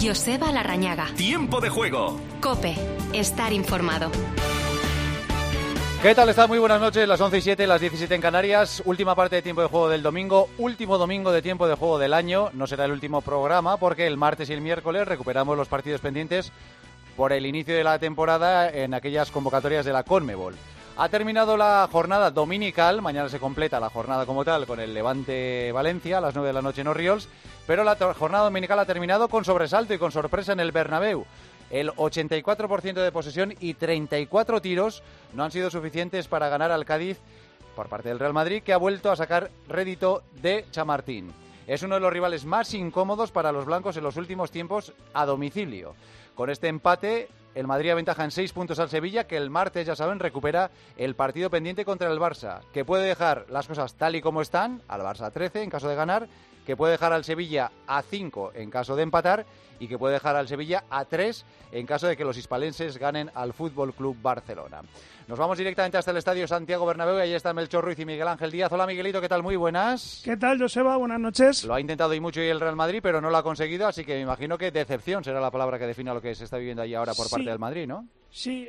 Joseba Larrañaga. Tiempo de juego. COPE. Estar informado. ¿Qué tal está? Muy buenas noches, las 11:07, las 17 en Canarias. Última parte de tiempo de juego del domingo, último domingo de tiempo de juego del año. No será el último programa porque el martes y el miércoles recuperamos los partidos pendientes por el inicio de la temporada en aquellas convocatorias de la CONMEBOL. Ha terminado la jornada dominical, mañana se completa la jornada como tal con el Levante Valencia a las 9 de la noche en Orriols, pero la jornada dominical ha terminado con sobresalto y con sorpresa en el Bernabéu. El 84% de posesión y 34 tiros no han sido suficientes para ganar al Cádiz por parte del Real Madrid, que ha vuelto a sacar rédito de Chamartín. Es uno de los rivales más incómodos para los blancos en los últimos tiempos a domicilio. Con este empate, el Madrid aventaja en 6 puntos al Sevilla, que el martes, ya saben, recupera el partido pendiente contra el Barça, que puede dejar las cosas tal y como están, al Barça a 13 en caso de ganar, que puede dejar al Sevilla a 5 en caso de empatar y que puede dejar al Sevilla a 3 en caso de que los hispalenses ganen al Fútbol Club Barcelona. Nos vamos directamente hasta el Estadio Santiago Bernabéu y ahí están Melchor Ruiz y Miguel Ángel Díaz. Hola Miguelito, ¿qué tal? Muy buenas. ¿Qué tal, Joseba? Buenas noches. Lo ha intentado y mucho y el Real Madrid, pero no lo ha conseguido, así que me imagino que decepción será la palabra que defina lo que se está viviendo ahí ahora por parte del Madrid, ¿no? Sí,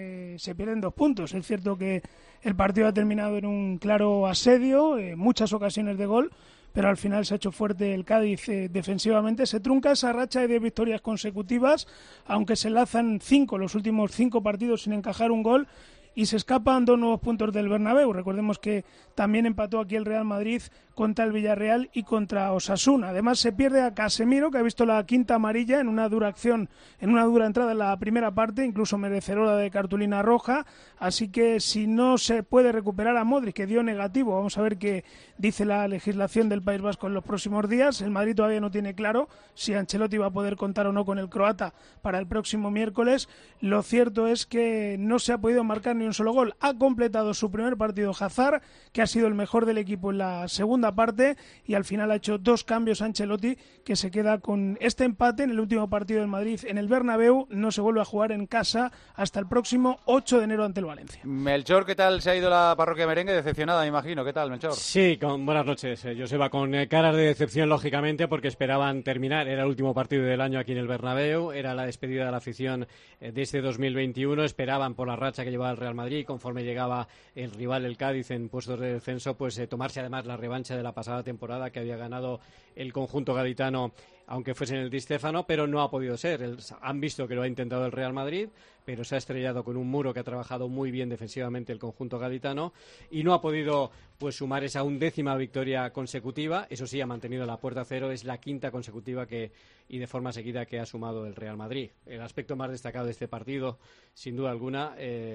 se pierden 2 puntos. Es cierto que el partido ha terminado en un claro asedio, muchas ocasiones de gol, pero al final se ha hecho fuerte el Cádiz defensivamente. Se trunca esa racha de 10 victorias consecutivas, aunque se lanzan los últimos 5 partidos sin encajar un gol, y se escapan 2 nuevos puntos del Bernabéu. Recordemos que también empató aquí el Real Madrid contra el Villarreal y contra Osasuna. Además se pierde a Casemiro, que ha visto la quinta amarilla en una dura acción, en una dura entrada en la primera parte, incluso merecedora de cartulina roja. Así que si no se puede recuperar a Modric, que dio negativo, vamos a ver qué dice la legislación del País Vasco en los próximos días. El Madrid todavía no tiene claro si Ancelotti va a poder contar o no con el croata para el próximo miércoles. Lo cierto es que no se ha podido marcar ni un solo gol. Ha completado su primer partido Hazard, que ha sido el mejor del equipo en la segunda parte, y al final ha hecho 2 cambios Ancelotti, que se queda con este empate en el último partido del Madrid en el Bernabéu. No se vuelve a jugar en casa hasta el próximo 8 de enero ante el Valencia. Melchor, ¿qué tal se ha ido la parroquia merengue? Decepcionada, me imagino. ¿Qué tal, Melchor? Sí, buenas noches. Joseba, con caras de decepción, lógicamente, porque esperaban terminar. Era el último partido del año aquí en el Bernabéu, era la despedida de la afición de este 2021. Esperaban, por la racha que llevaba el Real Madrid, conforme llegaba el rival, el Cádiz, en puestos de descenso, pues tomarse además la revancha de la pasada temporada que había ganado el conjunto gaditano, aunque fuese en el Di Stéfano, pero no ha podido ser. Han visto que lo ha intentado el Real Madrid, pero se ha estrellado con un muro que ha trabajado muy bien defensivamente el conjunto gaditano y no ha podido pues sumar esa 11ª victoria consecutiva. Eso sí, ha mantenido la puerta a cero, es la 5ª consecutiva y de forma seguida que ha sumado el Real Madrid. El aspecto más destacado de este partido, sin duda alguna,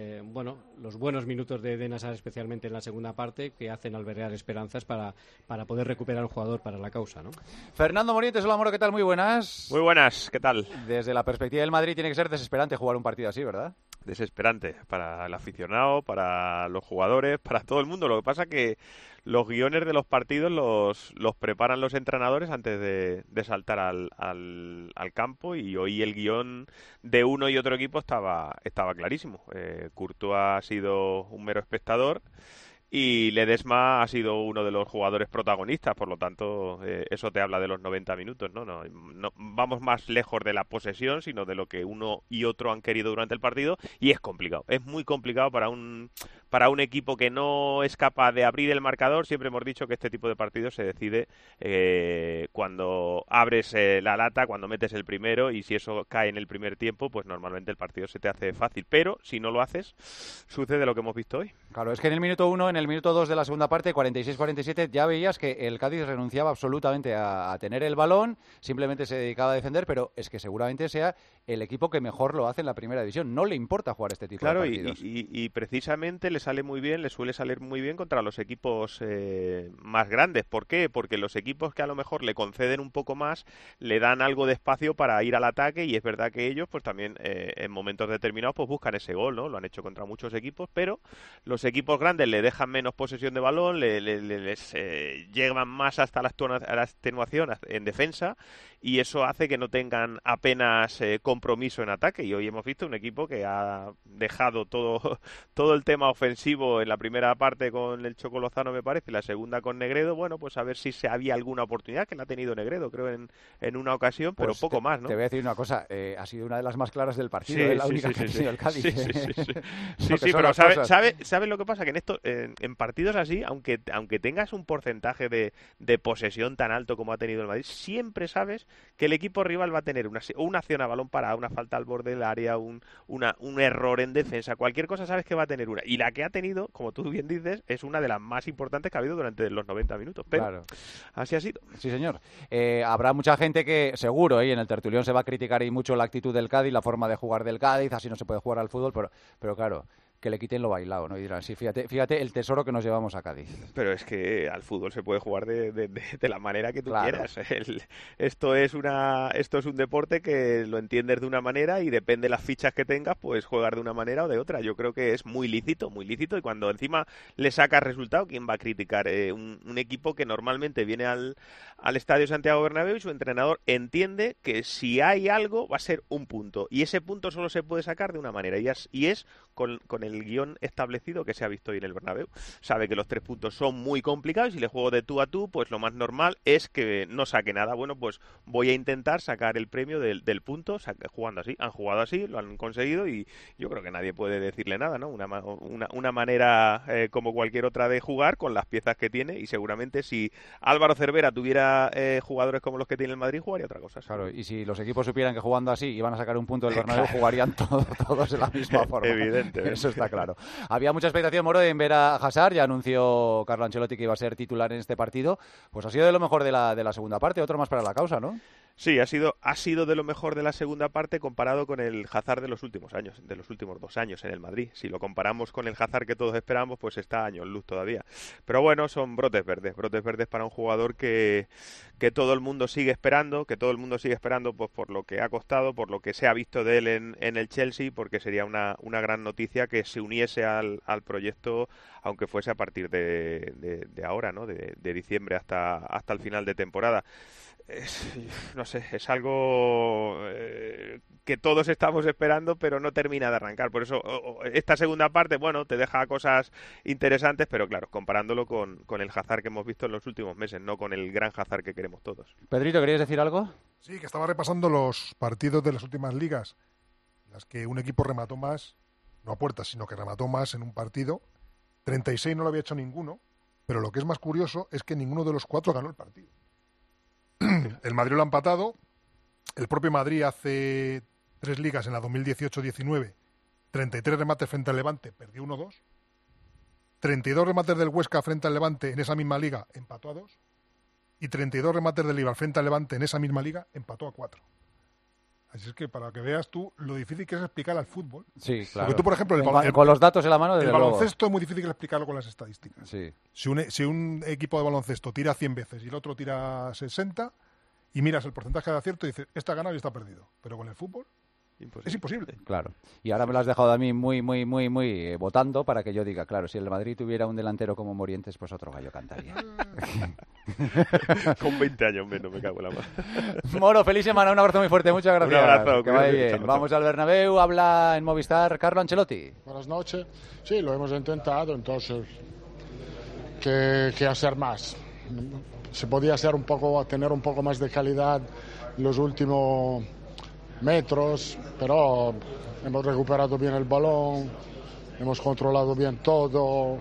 los buenos minutos de Eden Hazard, especialmente en la segunda parte, que hacen albergar esperanzas para poder recuperar un jugador para la causa, ¿no? Fernando Morientes, hola Moro, ¿qué tal? Muy buenas. Muy buenas, ¿qué tal? Desde la perspectiva del Madrid tiene que ser desesperante jugar un partido así, ¿verdad? Desesperante para el aficionado, para los jugadores, para todo el mundo. Lo que pasa es que los guiones de los partidos los preparan los entrenadores antes de saltar al campo, y hoy el guión de uno y otro equipo estaba clarísimo. Courtois ha sido un mero espectador y Ledesma ha sido uno de los jugadores protagonistas, por lo tanto eso te habla de los 90 minutos, ¿no? No vamos más lejos de la posesión, sino de lo que uno y otro han querido durante el partido, y es complicado, es muy complicado para un equipo que no es capaz de abrir el marcador. Siempre hemos dicho que este tipo de partidos se decide cuando abres la lata, cuando metes el primero, y si eso cae en el primer tiempo, pues normalmente el partido se te hace fácil, pero si no lo haces, sucede lo que hemos visto hoy. Claro, es que en el minuto 1, en el minuto 2 de la segunda parte, 46-47, ya veías que el Cádiz renunciaba absolutamente a tener el balón, simplemente se dedicaba a defender, pero es que seguramente sea el equipo que mejor lo hace en la primera división. No le importa jugar este tipo de partidos. Y precisamente le suele salir muy bien contra los equipos más grandes. ¿Por qué? Porque los equipos que a lo mejor le conceden un poco más, le dan algo de espacio para ir al ataque, y es verdad que ellos pues también en momentos determinados pues buscan ese gol, ¿no? Lo han hecho contra muchos equipos, pero los equipos grandes le dejan menos posesión de balón, les llegan más hasta la extenuación en defensa, y eso hace que no tengan apenas compromiso en ataque, y hoy hemos visto un equipo que ha dejado todo el tema ofensivo en la primera parte con el Choco Lozano, me parece, y la segunda con Negredo. Bueno, pues a ver si se había alguna oportunidad, que la ha tenido Negredo, creo, en una ocasión, pero pues poco más, ¿no? Te voy a decir una cosa, ha sido una de las más claras del partido, la única que ha tenido el Cádiz. Sí, pero ¿sabes lo que pasa? Que en partidos así, aunque tengas un porcentaje de posesión tan alto como ha tenido el Madrid, siempre sabes que el equipo rival va a tener una acción a balón parado, una falta al borde del área, un error en defensa, cualquier cosa sabes que va a tener una. Y la que ha tenido, como tú bien dices, es una de las más importantes que ha habido durante los 90 minutos. Pero claro, así ha sido. Sí, señor. Habrá mucha gente que seguro en el tertulión se va a criticar y mucho la actitud del Cádiz, la forma de jugar del Cádiz, así no se puede jugar al fútbol, pero claro, que le quiten lo bailado, ¿no? Y dirán, sí, fíjate el tesoro que nos llevamos a Cádiz. Pero es que al fútbol se puede jugar de la manera que tú quieras. Esto es un deporte que lo entiendes de una manera y depende de las fichas que tengas, pues jugar de una manera o de otra. Yo creo que es muy lícito, y cuando encima le sacas resultado, ¿quién va a criticar? Un equipo que normalmente viene al Estadio Santiago Bernabéu y su entrenador entiende que si hay algo va a ser un punto, y ese punto solo se puede sacar de una manera, y es con el guión establecido que se ha visto hoy en el Bernabéu. Sabe que los 3 puntos son muy complicados y le juego de tú a tú, pues lo más normal es que no saque nada. Bueno, pues voy a intentar sacar el premio del punto jugando así. Han jugado así, lo han conseguido, y yo creo que nadie puede decirle nada, ¿no? Una manera como cualquier otra de jugar con las piezas que tiene, y seguramente si Álvaro Cervera tuviera jugadores como los que tiene el Madrid, jugaría otra cosa. Claro, y si los equipos supieran que jugando así iban a sacar un punto del Bernabéu, jugarían todos de la misma forma. Evidente. Eso está claro. Había mucha expectación, Moro, en ver a Hazard. Ya anunció Carlo Ancelotti que iba a ser titular en este partido. Pues ha sido de lo mejor de la segunda parte. Otro más para la causa, ¿no? Sí, ha sido de lo mejor de la segunda parte comparado con el Hazard de los últimos años, de los últimos 2 años en el Madrid. Si lo comparamos con el Hazard que todos esperamos, pues está años luz todavía. Pero bueno, son brotes verdes para un jugador que todo el mundo sigue esperando, pues por lo que ha costado, por lo que se ha visto de él en el Chelsea, porque sería una gran noticia que se uniese al proyecto, aunque fuese a partir de ahora, ¿no? De diciembre hasta el final de temporada. No sé, es algo que todos estamos esperando, pero no termina de arrancar. Por eso esta segunda parte, bueno, te deja cosas interesantes, pero claro, comparándolo con el Hazard que hemos visto en los últimos meses, no con el gran Hazard que queremos todos. Pedrito, ¿querías decir algo? Sí, que estaba repasando los partidos de las últimas ligas, en las que un equipo remató más, no a puertas, sino que remató más en un partido. 36 no lo había hecho ninguno, pero lo que es más curioso es que ninguno de los 4 ganó el partido. El Madrid lo ha empatado. El propio Madrid hace 3 ligas, en la 2018-19, 33 remates frente al Levante, perdió 1-2. 32 remates del Huesca frente al Levante en esa misma liga, empató a 2. Y 32 remates del Eibar frente al Levante en esa misma liga, empató a 4. Así es que para que veas tú lo difícil que es explicar al fútbol. Sí, claro. Porque tú, por ejemplo, con los datos en la mano, el baloncesto es muy difícil explicarlo con las estadísticas. Sí. Si un equipo de baloncesto tira 100 veces y el otro tira 60, y miras el porcentaje de acierto y dices, esta ha ganado y está perdido. Pero con el fútbol es imposible. Claro. Y ahora me lo has dejado a mí muy votando para que yo diga, claro, si el Madrid tuviera un delantero como Morientes, pues otro gallo cantaría. Con 20 años menos, me cago en la mano. Moro, feliz semana, un abrazo muy fuerte, muchas gracias. Un abrazo. Que vaya bien. Chao. Vamos al Bernabéu, habla en Movistar Carlo Ancelotti. Buenas noches. Sí, lo hemos intentado, entonces, ¿qué hacer más? Se podía hacer tener un poco más de calidad los últimos metros, pero hemos recuperado bien el balón, hemos controlado bien todo,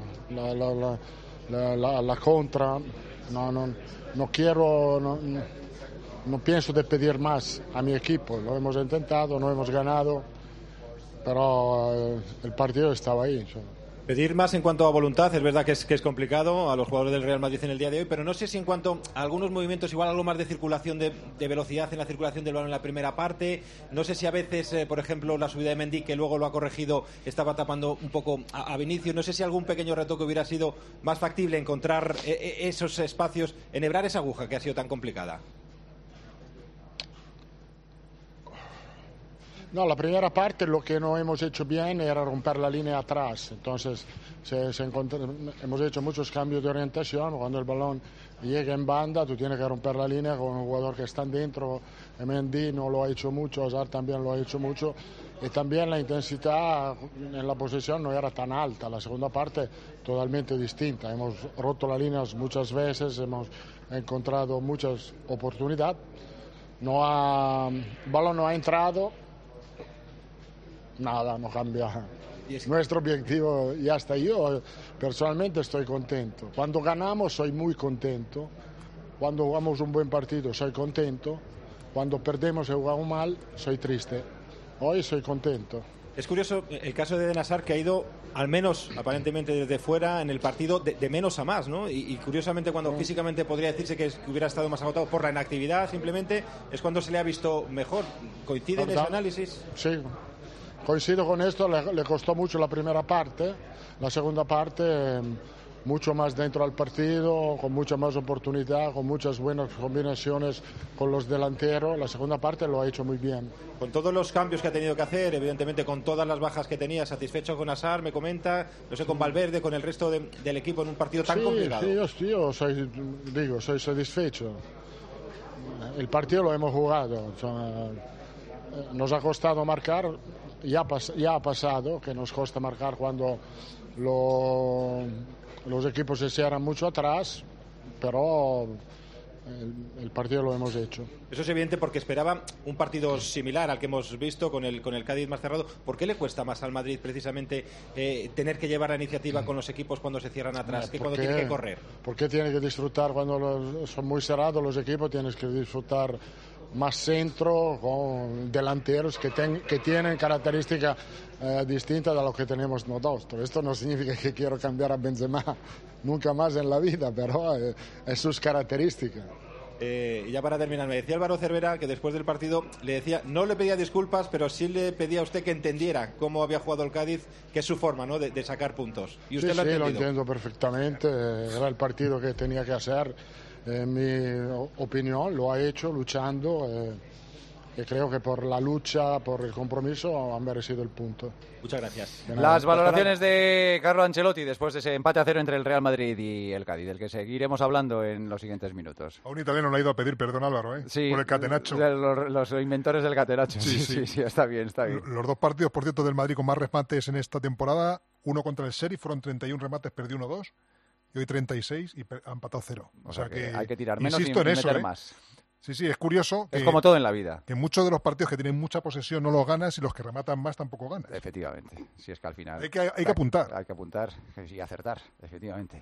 la contra. No pienso de pedir más a mi equipo. Lo hemos intentado, no hemos ganado, pero el partido estaba ahí. Pedir más en cuanto a voluntad, es verdad que es complicado a los jugadores del Real Madrid en el día de hoy, pero no sé si en cuanto a algunos movimientos, igual algo más de circulación, de velocidad en la circulación del balón en la primera parte, no sé si a veces, por ejemplo, la subida de Mendy, que luego lo ha corregido, estaba tapando un poco a Vinicius, no sé si algún pequeño reto que hubiera sido más factible encontrar esos espacios, enhebrar esa aguja que ha sido tan complicada. No, la primera parte lo que no hemos hecho bien era romper la línea atrás. Entonces hemos hecho muchos cambios de orientación. Cuando el balón llega en banda, tú tienes que romper la línea con un jugador que está dentro. Mendy no lo ha hecho mucho, Hazard también lo ha hecho mucho. Y también la intensidad en la posesión no era tan alta. La segunda parte totalmente distinta. Hemos roto las líneas muchas veces, hemos encontrado muchas oportunidades. El balón no ha entrado. Nada, no cambia. Nuestro objetivo ya está. Yo personalmente estoy contento. Cuando ganamos soy muy contento. Cuando jugamos un buen partido soy contento. Cuando perdemos y jugamos mal soy triste. Hoy soy contento. Es curioso el caso de Eden Hazard, que ha ido, al menos aparentemente desde fuera, en el partido de menos a más, ¿no? Y curiosamente, cuando físicamente podría decirse que hubiera estado más agotado por la inactividad, simplemente es cuando se le ha visto mejor. ¿Coincide en ese análisis? Sí, coincido con esto. Le costó mucho la primera parte. La segunda parte mucho más dentro del partido, con mucha más oportunidad, con muchas buenas combinaciones con los delanteros. La segunda parte lo ha hecho muy bien. Con todos los cambios que ha tenido que hacer, evidentemente con todas las bajas que tenía, satisfecho con Hazard, me comenta, no sé, con Valverde, con el resto del equipo en un partido tan complicado. Sí, yo soy satisfecho. El partido lo hemos jugado. Nos ha costado marcar, ya ha pasado que nos cuesta marcar cuando los equipos se cierran mucho atrás, pero el partido lo hemos hecho. Eso es evidente, porque esperaba un partido similar al que hemos visto con el Cádiz más cerrado. ¿Por qué le cuesta más al Madrid precisamente tener que llevar la iniciativa con los equipos cuando se cierran atrás, que cuando tiene que correr? Porque tiene que disfrutar cuando son muy cerrados los equipos, tienes que disfrutar más centro, con delanteros que tienen características distintas de lo que tenemos nosotros. Esto no significa que quiero cambiar a Benzema nunca más en la vida, pero es sus características. Y ya para terminar, me decía Álvaro Cervera que después del partido le decía, no le pedía disculpas, pero sí le pedía a usted que entendiera cómo había jugado el Cádiz, que es su forma, ¿no?, de sacar puntos. ¿Y usted sí, lo ha entendido? Lo entiendo perfectamente. Era el partido que tenía que hacer. En mi opinión, lo ha hecho luchando. Y creo que por la lucha, por el compromiso, han merecido el punto. Muchas gracias. Las valoraciones de Carlo Ancelotti después de ese empate a 0 entre el Real Madrid y el Cádiz, del que seguiremos hablando en los siguientes minutos. A un italiano le ha ido a pedir perdón, Álvaro, sí, por el catenaccio. Los inventores del catenaccio. Sí, está bien. Los dos partidos, por cierto, del Madrid con más remates en esta temporada, uno contra el Sheriff, fueron 31 remates, perdió 1-2, y hoy 36 y ha empatado 0. O sea que hay que tirar menos y meter más. Sí, es curioso. Es como todo en la vida. Que muchos de los partidos que tienen mucha posesión no los ganas y los que rematan más tampoco ganas. Efectivamente. Si es que al final... Hay que apuntar. Hay que apuntar y acertar, efectivamente.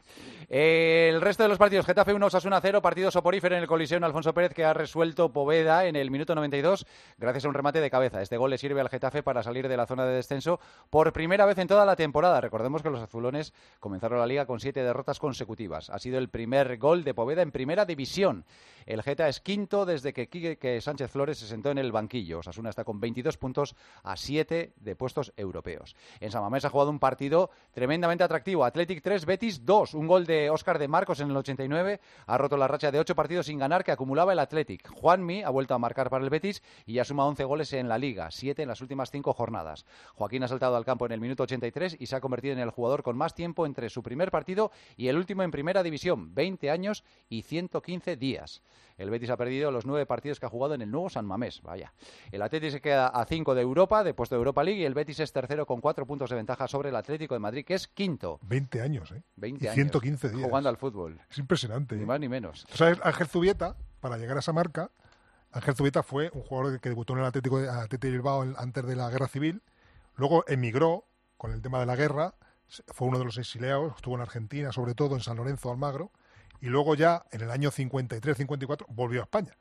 El resto de los partidos: Getafe 1, Osasuna 0, partido soporífero en el Coliseo. Alfonso Pérez, que ha resuelto Poveda en el minuto 92 gracias a un remate de cabeza. Este gol le sirve al Getafe para salir de la zona de descenso por primera vez en toda la temporada. Recordemos que los azulones comenzaron la Liga con 7 derrotas consecutivas. Ha sido el primer gol de Poveda en Primera División. El Geta es quinto desde que Quique Sánchez Flores se sentó en el banquillo. Osasuna está con 22 puntos a 7 de puestos europeos. En San Mamés ha jugado un partido tremendamente atractivo. Athletic 3, Betis 2. Un gol de Óscar de Marcos en el 89 ha roto la racha de 8 partidos sin ganar que acumulaba el Athletic. Juanmi ha vuelto a marcar para el Betis y ya suma 11 goles en la Liga, 7 en las últimas 5 jornadas. Joaquín ha saltado al campo en el minuto 83 y se ha convertido en el jugador con más tiempo entre su primer partido y el último en Primera División, 20 años y 115 días. El Betis ha perdido los 9 partidos que ha jugado en el nuevo San Mamés. Vaya. El Athletic se queda a 5 de Europa, de puesto de Europa League, y el Betis es tercero con 4 puntos de ventaja sobre el Atlético de Madrid, que es quinto. 20 años, 20 y años. 115 días. Jugando al fútbol. Es impresionante. Ni más ni menos. O sea, Ángel Zubieta, para llegar a esa marca, Ángel Zubieta fue un jugador que debutó en el Atlético de Bilbao antes de la Guerra Civil, luego emigró con el tema de la guerra, fue uno de los exiliados, estuvo en Argentina, sobre todo en San Lorenzo, Almagro, y luego ya en el año 53-54 volvió a España.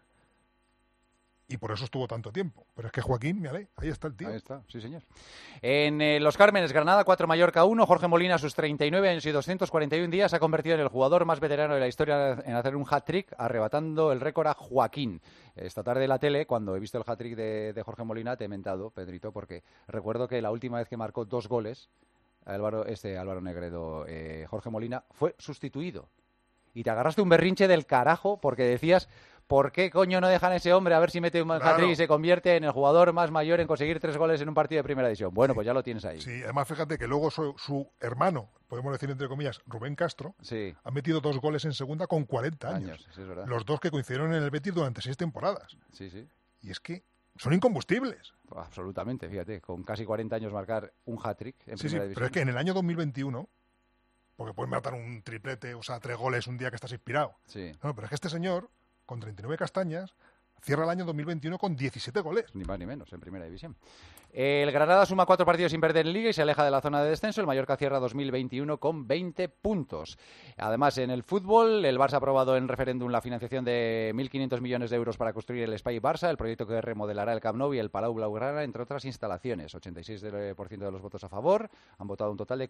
Y por eso estuvo tanto tiempo. Pero es que Joaquín, mírale, ahí está el tío. Ahí está, sí señor. En Los Cármenes, Granada 4, Mallorca 1. Jorge Molina, a sus 39 años y 241 días, se ha convertido en el jugador más veterano de la historia en hacer un hat-trick, arrebatando el récord a Joaquín. Esta tarde en la tele, cuando he visto el hat-trick de Jorge Molina, te he mentado, Pedrito, porque recuerdo que la última vez que marcó 2 goles, Álvaro Negredo, Jorge Molina, fue sustituido. Y te agarraste un berrinche del carajo porque decías... ¿por qué coño no dejan a ese hombre a ver si mete un hat-trick y se convierte en el jugador más mayor en conseguir 3 goles en un partido de primera división? Bueno, pues ya lo tienes ahí. Sí, además fíjate que luego su hermano, podemos decir entre comillas, Rubén Castro, ha metido 2 goles en segunda con 40 años. Sí, es verdad. Los 2 que coincidieron en el Betis durante 6 temporadas. Sí. Y es que son incombustibles. Absolutamente, fíjate, con casi 40 años marcar un hat-trick en primera división. Pero es que en el año 2021, porque puedes matar un triplete, o sea, 3 goles un día que estás inspirado. Sí. No, pero es que este señor, con 39 castañas, cierra el año 2021 con 17 goles. Ni más ni menos, en primera división. El Granada suma 4 partidos sin perder en Liga y se aleja de la zona de descenso. El Mallorca cierra 2021 con 20 puntos. Además, en el fútbol, el Barça ha aprobado en referéndum la financiación de 1.500 millones de euros para construir el Espai Barça, el proyecto que remodelará el Camp Nou y el Palau Blaugrana, entre otras instalaciones. 86% de los votos a favor. Han votado un total de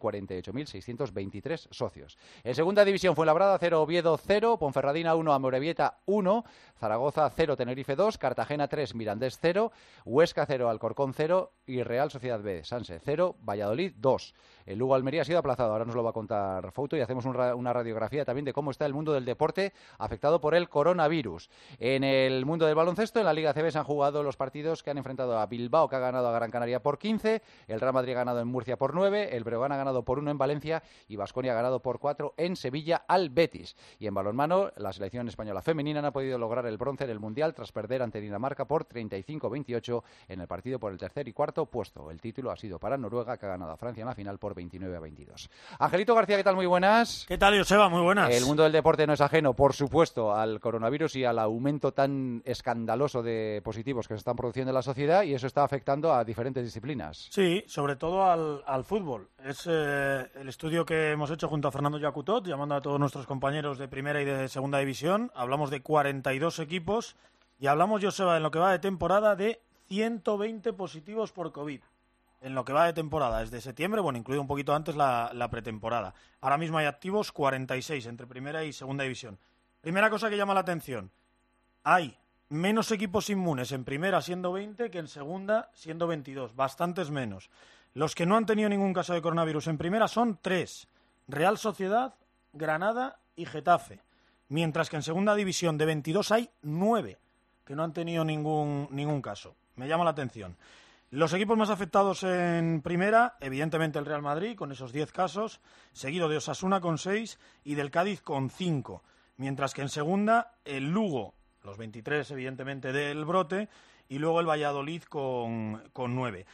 48.623 socios. En segunda división, Fuenlabrada 0, Oviedo 0, Ponferradina 1, Amorebieta 1, Zaragoza 0, Tenerife 2, Cartagena 3, Mirandés 0, Huesca 0, Alcorcón 0 y Real Sociedad B, Sanse 0, Valladolid 2. El Lugo Almería ha sido aplazado, ahora nos lo va a contar Fouto y hacemos una radiografía también de cómo está el mundo del deporte afectado por el coronavirus. En el mundo del baloncesto, en la Liga ACB se han jugado los partidos que han enfrentado a Bilbao, que ha ganado a Gran Canaria por 15, el Real Madrid ha ganado en Murcia por 9, el Breogán ha ganado por 1 en Valencia y Baskonia ha ganado por 4 en Sevilla al Betis. Y en balonmano, la selección española femenina no ha podido lograr el bronce en el Mundial tras perder ante Dinamarca por 35-28 en el partido por el tercer y cuarto puesto. El título ha sido para Noruega, que ha ganado a Francia en la final por 29-22. Angelito García, ¿qué tal? Muy buenas. ¿Qué tal, Joseba? Muy buenas. El mundo del deporte no es ajeno, por supuesto, al coronavirus y al aumento tan escandaloso de positivos que se están produciendo en la sociedad, y eso está afectando a diferentes disciplinas. Sí, sobre todo al fútbol. Es el estudio que hemos hecho junto a Fernando Yacutot, llamando a todos nuestros compañeros de primera y de segunda división. Hablamos de 42 equipos y hablamos, Joseba, en lo que va de temporada de 120 positivos por COVID. En lo que va de temporada, desde septiembre, bueno, incluido un poquito antes la pretemporada. Ahora mismo hay activos 46 entre primera y segunda división. Primera cosa que llama la atención, hay menos equipos inmunes en primera siendo 20 que en segunda siendo 22, bastantes menos. Los que no han tenido ningún caso de coronavirus en primera son 3, Real Sociedad, Granada y Getafe. Mientras que en segunda división de 22 hay 9 que no han tenido ningún caso. Me llama la atención. Los equipos más afectados en primera, evidentemente el Real Madrid, con esos 10 casos, seguido de Osasuna con 6 y del Cádiz con 5. Mientras que en segunda, el Lugo, los 23 evidentemente del brote, y luego el Valladolid con 9.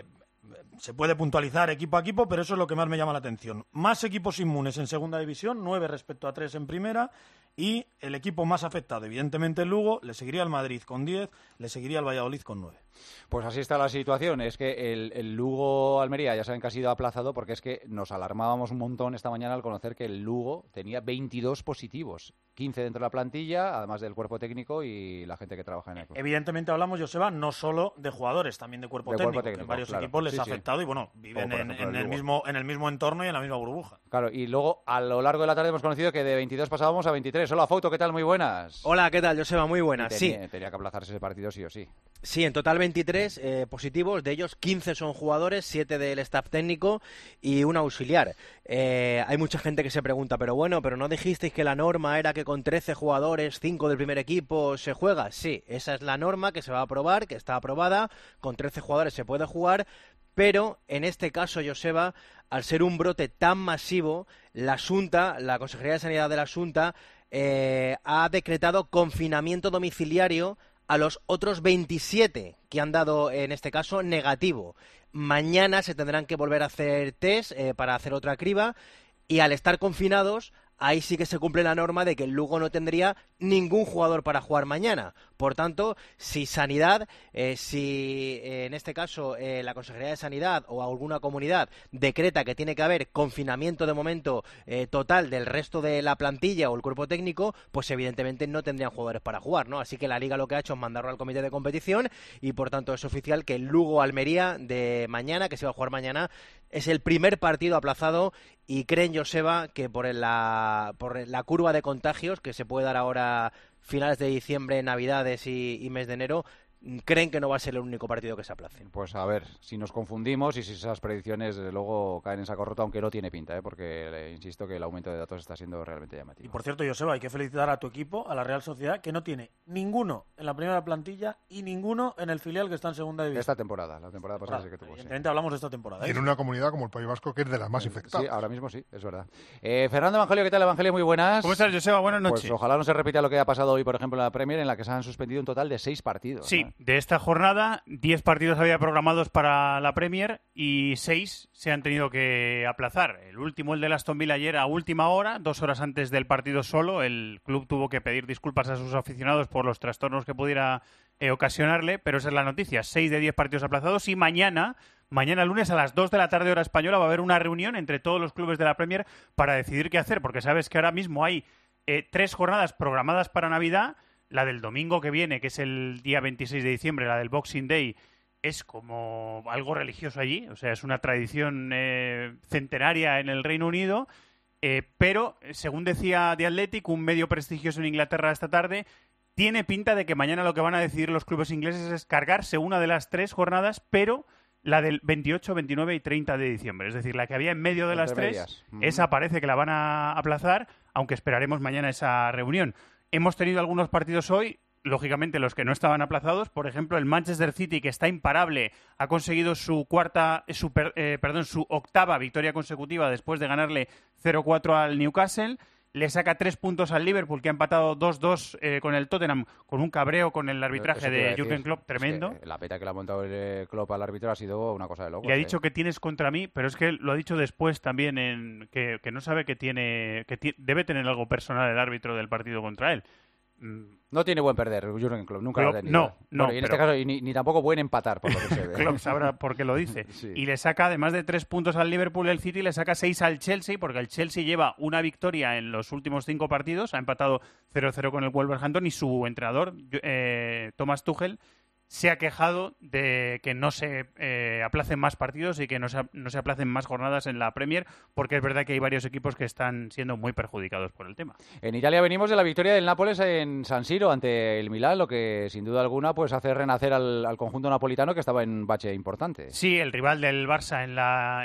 Se puede puntualizar equipo a equipo, pero eso es lo que más me llama la atención. Más equipos inmunes en segunda división, 9 respecto a 3 en primera, y el equipo más afectado, evidentemente el Lugo, le seguiría el Madrid con 10, le seguiría el Valladolid con 9. Pues así está la situación. Es que el Lugo-Almería ya saben que ha sido aplazado porque es que nos alarmábamos un montón esta mañana al conocer que el Lugo tenía 22 positivos, 15 dentro de la plantilla, además del cuerpo técnico y la gente que trabaja en el club. Evidentemente hablamos, Joseba, no solo de jugadores, también de cuerpo técnico, que varios equipos les ha afectado y bueno, viven en el mismo entorno y en la misma burbuja. Claro, y luego a lo largo de la tarde hemos conocido que de 22 pasábamos a 23. Hola, Fouto, ¿qué tal? Muy buenas. Hola, ¿qué tal, Joseba? Muy buenas. Tenía que aplazarse ese partido sí o sí. Sí, en total 23 positivos, de ellos 15 son jugadores, 7 del staff técnico y un auxiliar. Hay mucha gente que se pregunta, pero ¿no dijisteis que la norma era que con 13 jugadores, 5 del primer equipo se juega? Sí, esa es la norma que se va a aprobar, que está aprobada, con 13 jugadores se puede jugar, pero en este caso, Joseba, al ser un brote tan masivo, la Consejería de Sanidad de la Xunta ha decretado confinamiento domiciliario a los otros 27 que han dado, en este caso, negativo. Mañana se tendrán que volver a hacer test para hacer otra criba y al estar confinados, ahí sí que se cumple la norma de que el Lugo no tendría ningún jugador para jugar mañana. Por tanto, si Sanidad, en este caso la Consejería de Sanidad o alguna comunidad decreta que tiene que haber confinamiento de momento total del resto de la plantilla o el cuerpo técnico, pues evidentemente no tendrían jugadores para jugar, ¿no? Así que la Liga lo que ha hecho es mandarlo al comité de competición y por tanto es oficial que el Lugo-Almería de mañana, que se va a jugar mañana, es el primer partido aplazado y creen, Joseba, que por la curva de contagios que se puede dar ahora finales de diciembre, Navidades y mes de enero, creen que no va a ser el único partido que se aplace. Pues a ver, si nos confundimos y si esas predicciones desde luego caen en saco roto, aunque no tiene pinta, porque insisto que el aumento de datos está siendo realmente llamativo. Y por cierto, Joseba, hay que felicitar a tu equipo, a la Real Sociedad, que no tiene ninguno en la primera plantilla y ninguno en el filial que está en segunda división. Esta temporada, la temporada pasada sí que tuvo. Evidentemente hablamos de esta temporada. Y en una comunidad como el País Vasco, que es de las más infectadas. Sí, ahora mismo sí, es verdad. Fernando Evangelio, ¿qué tal, Evangelio? Muy buenas. ¿Cómo estás, Joseba? Buenas noches. Pues ojalá no se repita lo que ha pasado hoy, por ejemplo, en la Premier, en la que se han suspendido un total de 6 partidos. Sí, ¿no? De esta jornada, 10 partidos había programados para la Premier y 6 se han tenido que aplazar. El último, el de Aston Villa, ayer a última hora, 2 horas antes del partido solo. El club tuvo que pedir disculpas a sus aficionados por los trastornos que pudiera ocasionarle, pero esa es la noticia. 6 de 10 partidos aplazados y mañana lunes a las 2 de la tarde hora española va a haber una reunión entre todos los clubes de la Premier para decidir qué hacer, porque sabes que ahora mismo hay 3 jornadas programadas para Navidad. La del domingo que viene, que es el día 26 de diciembre, la del Boxing Day, es como algo religioso allí, o sea, es una tradición centenaria en el Reino Unido, pero, según decía The Athletic, un medio prestigioso en Inglaterra esta tarde, tiene pinta de que mañana lo que van a decidir los clubes ingleses es cargarse una de las 3 jornadas, pero la del 28, 29 y 30 de diciembre, es decir, la que había en medio de las 3, esa parece que la van a aplazar, aunque esperaremos mañana esa reunión. Hemos tenido algunos partidos hoy, lógicamente los que no estaban aplazados. Por ejemplo, el Manchester City, que está imparable, ha conseguido su octava victoria consecutiva después de ganarle 0-4 al Newcastle. Le saca 3 puntos al Liverpool, que ha empatado 2-2 con el Tottenham, con un cabreo con el arbitraje de Jürgen Klopp tremendo. Es que la peta que le ha montado el Klopp al árbitro ha sido una cosa de loco. Le ha dicho que tienes contra mí, pero es que lo ha dicho después también, que no sabe que debe tener algo personal el árbitro del partido contra él. No tiene buen perder, Jürgen Klopp, nunca lo ha tenido. No, y en este caso ni tampoco buen empatar, por lo que se ve. Klopp sabrá por qué lo dice. Sí. Y le saca, además de 3 puntos al Liverpool, el City le saca 6 al Chelsea, porque el Chelsea lleva una victoria en los últimos 5 partidos, ha empatado 0-0 con el Wolverhampton y su entrenador, Thomas Tuchel, se ha quejado de que no se aplacen más partidos y que no se aplacen más jornadas en la Premier, porque es verdad que hay varios equipos que están siendo muy perjudicados por el tema. En Italia venimos de la victoria del Nápoles en San Siro ante el Milán, lo que sin duda alguna pues hace renacer al conjunto napolitano, que estaba en un bache importante. Sí, el rival del Barça en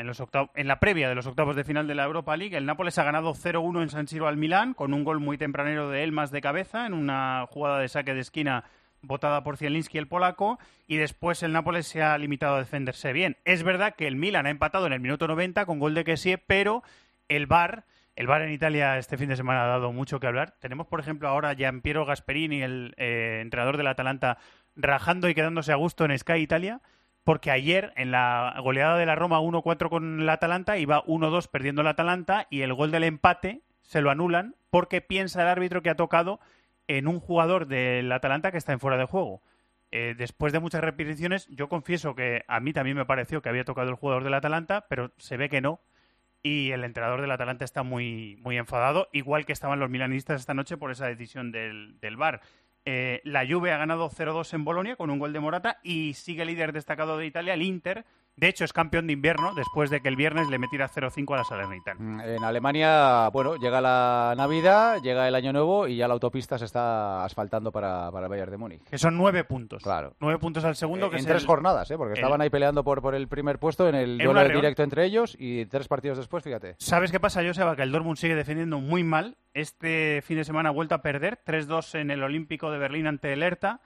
la previa de los octavos de final de la Europa League. El Nápoles ha ganado 0-1 en San Siro al Milán, con un gol muy tempranero de Elmas de cabeza en una jugada de saque de esquina votada por Zielinski, el polaco, y después el Nápoles se ha limitado a defenderse bien. Es verdad que el Milan ha empatado en el minuto 90 con gol de Kessie, pero el VAR en Italia este fin de semana ha dado mucho que hablar. Tenemos, por ejemplo, ahora a Giampiero Gasperini, el entrenador del Atalanta, rajando y quedándose a gusto en Sky Italia, porque ayer en la goleada de la Roma 1-4 con el Atalanta iba 1-2 perdiendo el Atalanta y el gol del empate se lo anulan porque piensa el árbitro que ha tocado en un jugador del Atalanta que está en fuera de juego. Después de muchas repeticiones, yo confieso que a mí también me pareció que había tocado el jugador del Atalanta, pero se ve que no. Y el entrenador del Atalanta está muy, muy enfadado, igual que estaban los milanistas esta noche por esa decisión del VAR. La Juve ha ganado 0-2 en Bolonia con un gol de Morata y sigue líder destacado de Italia, el Inter. De hecho, es campeón de invierno después de que el viernes le metiera 0-5 a la Salernitana. En Alemania, bueno, llega la Navidad, llega el Año Nuevo y ya la autopista se está asfaltando para el Bayern de Múnich. Que son 9 puntos. Claro. 9 puntos al segundo. Que en es 3 jornadas, porque estaban ahí peleando por el primer puesto en el duelo directo entre ellos y 3 partidos después, fíjate. ¿Sabes qué pasa, Joseba? Que el Dortmund sigue defendiendo muy mal. Este fin de semana ha vuelto a perder 3-2 en el Olímpico de Berlín ante el Hertha.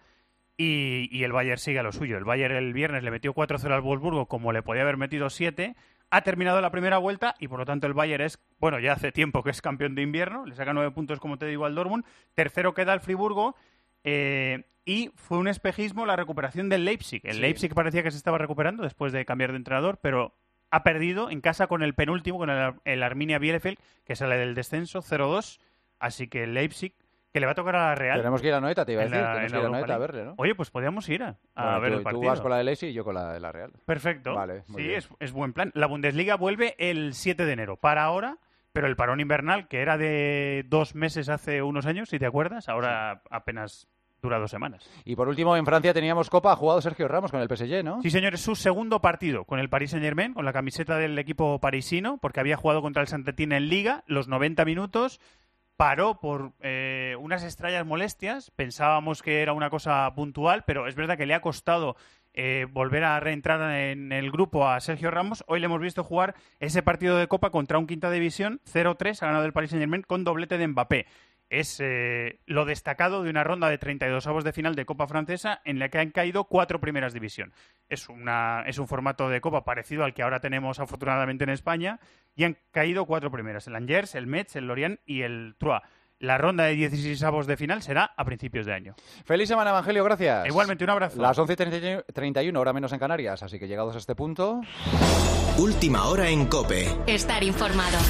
Y el Bayern sigue a lo suyo. El Bayern el viernes le metió 4-0 al Wolfsburgo, como le podía haber metido 7. Ha terminado la primera vuelta y, por lo tanto, el Bayern es, bueno, ya hace tiempo que es campeón de invierno. Le saca 9 puntos, como te digo, al Dortmund. Tercero queda el Friburgo. Y fue un espejismo la recuperación del Leipzig. El Leipzig parecía que se estaba recuperando después de cambiar de entrenador, pero ha perdido en casa con el penúltimo, con el Arminia Bielefeld, que sale del descenso, 0-2. Así que el Leipzig, que le va a tocar a la Real. Tenemos que ir a Noeta, te iba a decir. Tenemos que ir a Noeta a verle, ¿no? Oye, pues podríamos ir a ver el partido. Tú vas con la de Leipzig y yo con la de la Real. Perfecto. Vale, muy bien. Es buen plan. La Bundesliga vuelve el 7 de enero. Para ahora, pero el parón invernal, que era de 2 meses hace unos años, si te acuerdas, ahora apenas dura 2 semanas. Y por último, en Francia teníamos Copa, ha jugado Sergio Ramos con el PSG, ¿no? Sí, señor, es su segundo partido con el Paris Saint-Germain, con la camiseta del equipo parisino, porque había jugado contra el Saint-Étienne en Liga, los 90 minutos. Paró por unas extrañas molestias. Pensábamos que era una cosa puntual, pero es verdad que le ha costado volver a reentrar en el grupo a Sergio Ramos. Hoy le hemos visto jugar ese partido de Copa contra un Quinta División, 0-3, ha ganado el Paris Saint-Germain con doblete de Mbappé. Es lo destacado de una ronda de 32avos de final de Copa francesa en la que han caído 4 primeras división. Es un formato de Copa parecido al que ahora tenemos afortunadamente en España y han caído 4 primeras, el Angers, el Metz, el Lorient y el Troyes. La ronda de 16avos de final será a principios de año. Feliz semana, Evangelio, gracias. Igualmente, un abrazo. Las 11:31, hora menos en Canarias, así que llegados a este punto... Última hora en COPE. Estar informado.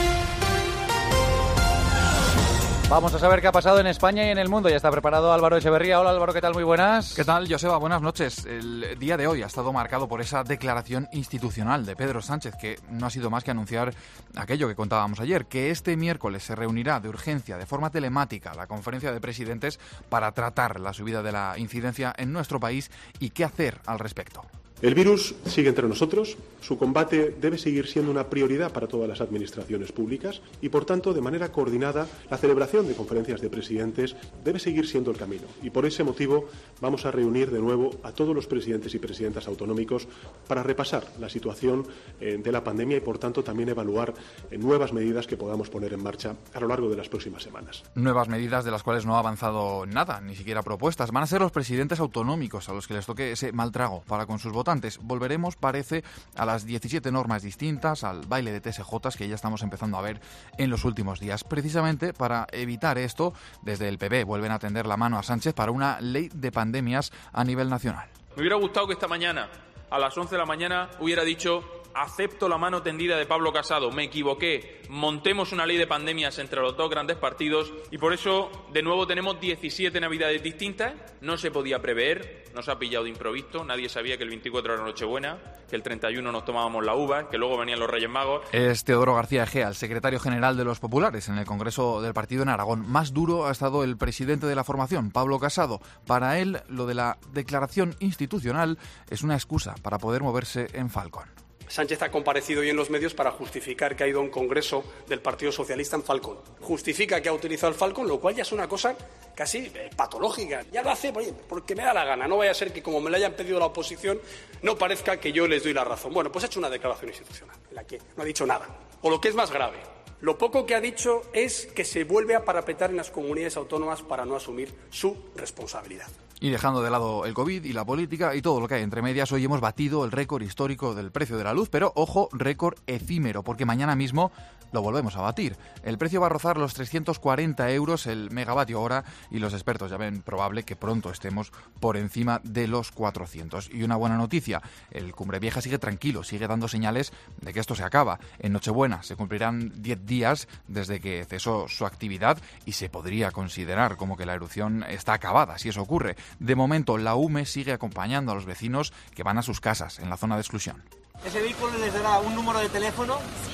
Vamos a saber qué ha pasado en España y en el mundo. Ya está preparado Álvaro Echeverría. Hola Álvaro, ¿qué tal? Muy buenas. ¿Qué tal, Joseba? Buenas noches. El día de hoy ha estado marcado por esa declaración institucional de Pedro Sánchez, que no ha sido más que anunciar aquello que contábamos ayer, que este miércoles se reunirá de urgencia, de forma telemática, la conferencia de presidentes para tratar la subida de la incidencia en nuestro país y qué hacer al respecto. El virus sigue entre nosotros, su combate debe seguir siendo una prioridad para todas las administraciones públicas y, por tanto, de manera coordinada, la celebración de conferencias de presidentes debe seguir siendo el camino. Y por ese motivo vamos a reunir de nuevo a todos los presidentes y presidentas autonómicos para repasar la situación de la pandemia y, por tanto, también evaluar nuevas medidas que podamos poner en marcha a lo largo de las próximas semanas. Nuevas medidas de las cuales no ha avanzado nada, ni siquiera propuestas. Van a ser los presidentes autonómicos a los que les toque ese mal trago para con sus votantes. Volveremos, parece, a las 17 normas distintas, al baile de TSJs que ya estamos empezando a ver en los últimos días. Precisamente para evitar esto, desde el PP vuelven a tender la mano a Sánchez para una ley de pandemias a nivel nacional. Me hubiera gustado que esta mañana, a las 11 de la mañana, hubiera dicho: acepto la mano tendida de Pablo Casado, me equivoqué, montemos una ley de pandemias entre los dos grandes partidos y por eso de nuevo tenemos 17 navidades distintas, no se podía prever, nos ha pillado de improviso, nadie sabía que el 24 era Nochebuena, que el 31 nos tomábamos la uva, que luego venían los Reyes Magos. Es Teodoro García Egea, el secretario general de los Populares en el Congreso del Partido en Aragón. Más duro ha estado el presidente de la formación, Pablo Casado. Para él, lo de la declaración institucional es una excusa para poder moverse en Falcón. Sánchez ha comparecido hoy en los medios para justificar que ha ido a un congreso del Partido Socialista en Falcón. Justifica que ha utilizado el Falcón, lo cual ya es una cosa casi patológica. Ya lo hace porque me da la gana. No vaya a ser que, como me lo hayan pedido la oposición, no parezca que yo les doy la razón. Bueno, pues ha hecho una declaración institucional en la que no ha dicho nada. O lo que es más grave, lo poco que ha dicho es que se vuelve a parapetar en las comunidades autónomas para no asumir su responsabilidad. Y dejando de lado el COVID y la política y todo lo que hay entre medias, hoy hemos batido el récord histórico del precio de la luz, pero ojo, récord efímero, porque mañana mismo lo volvemos a batir. El precio va a rozar los 340 euros el megavatio hora y los expertos ya ven probable que pronto estemos por encima de los 400. Y una buena noticia, el Cumbre Vieja sigue tranquilo, sigue dando señales de que esto se acaba. En Nochebuena se cumplirán 10 días desde que cesó su actividad y se podría considerar como que la erupción está acabada, si eso ocurre. De momento, la UME sigue acompañando a los vecinos que van a sus casas en la zona de exclusión. Ese vehículo les dará un número de teléfono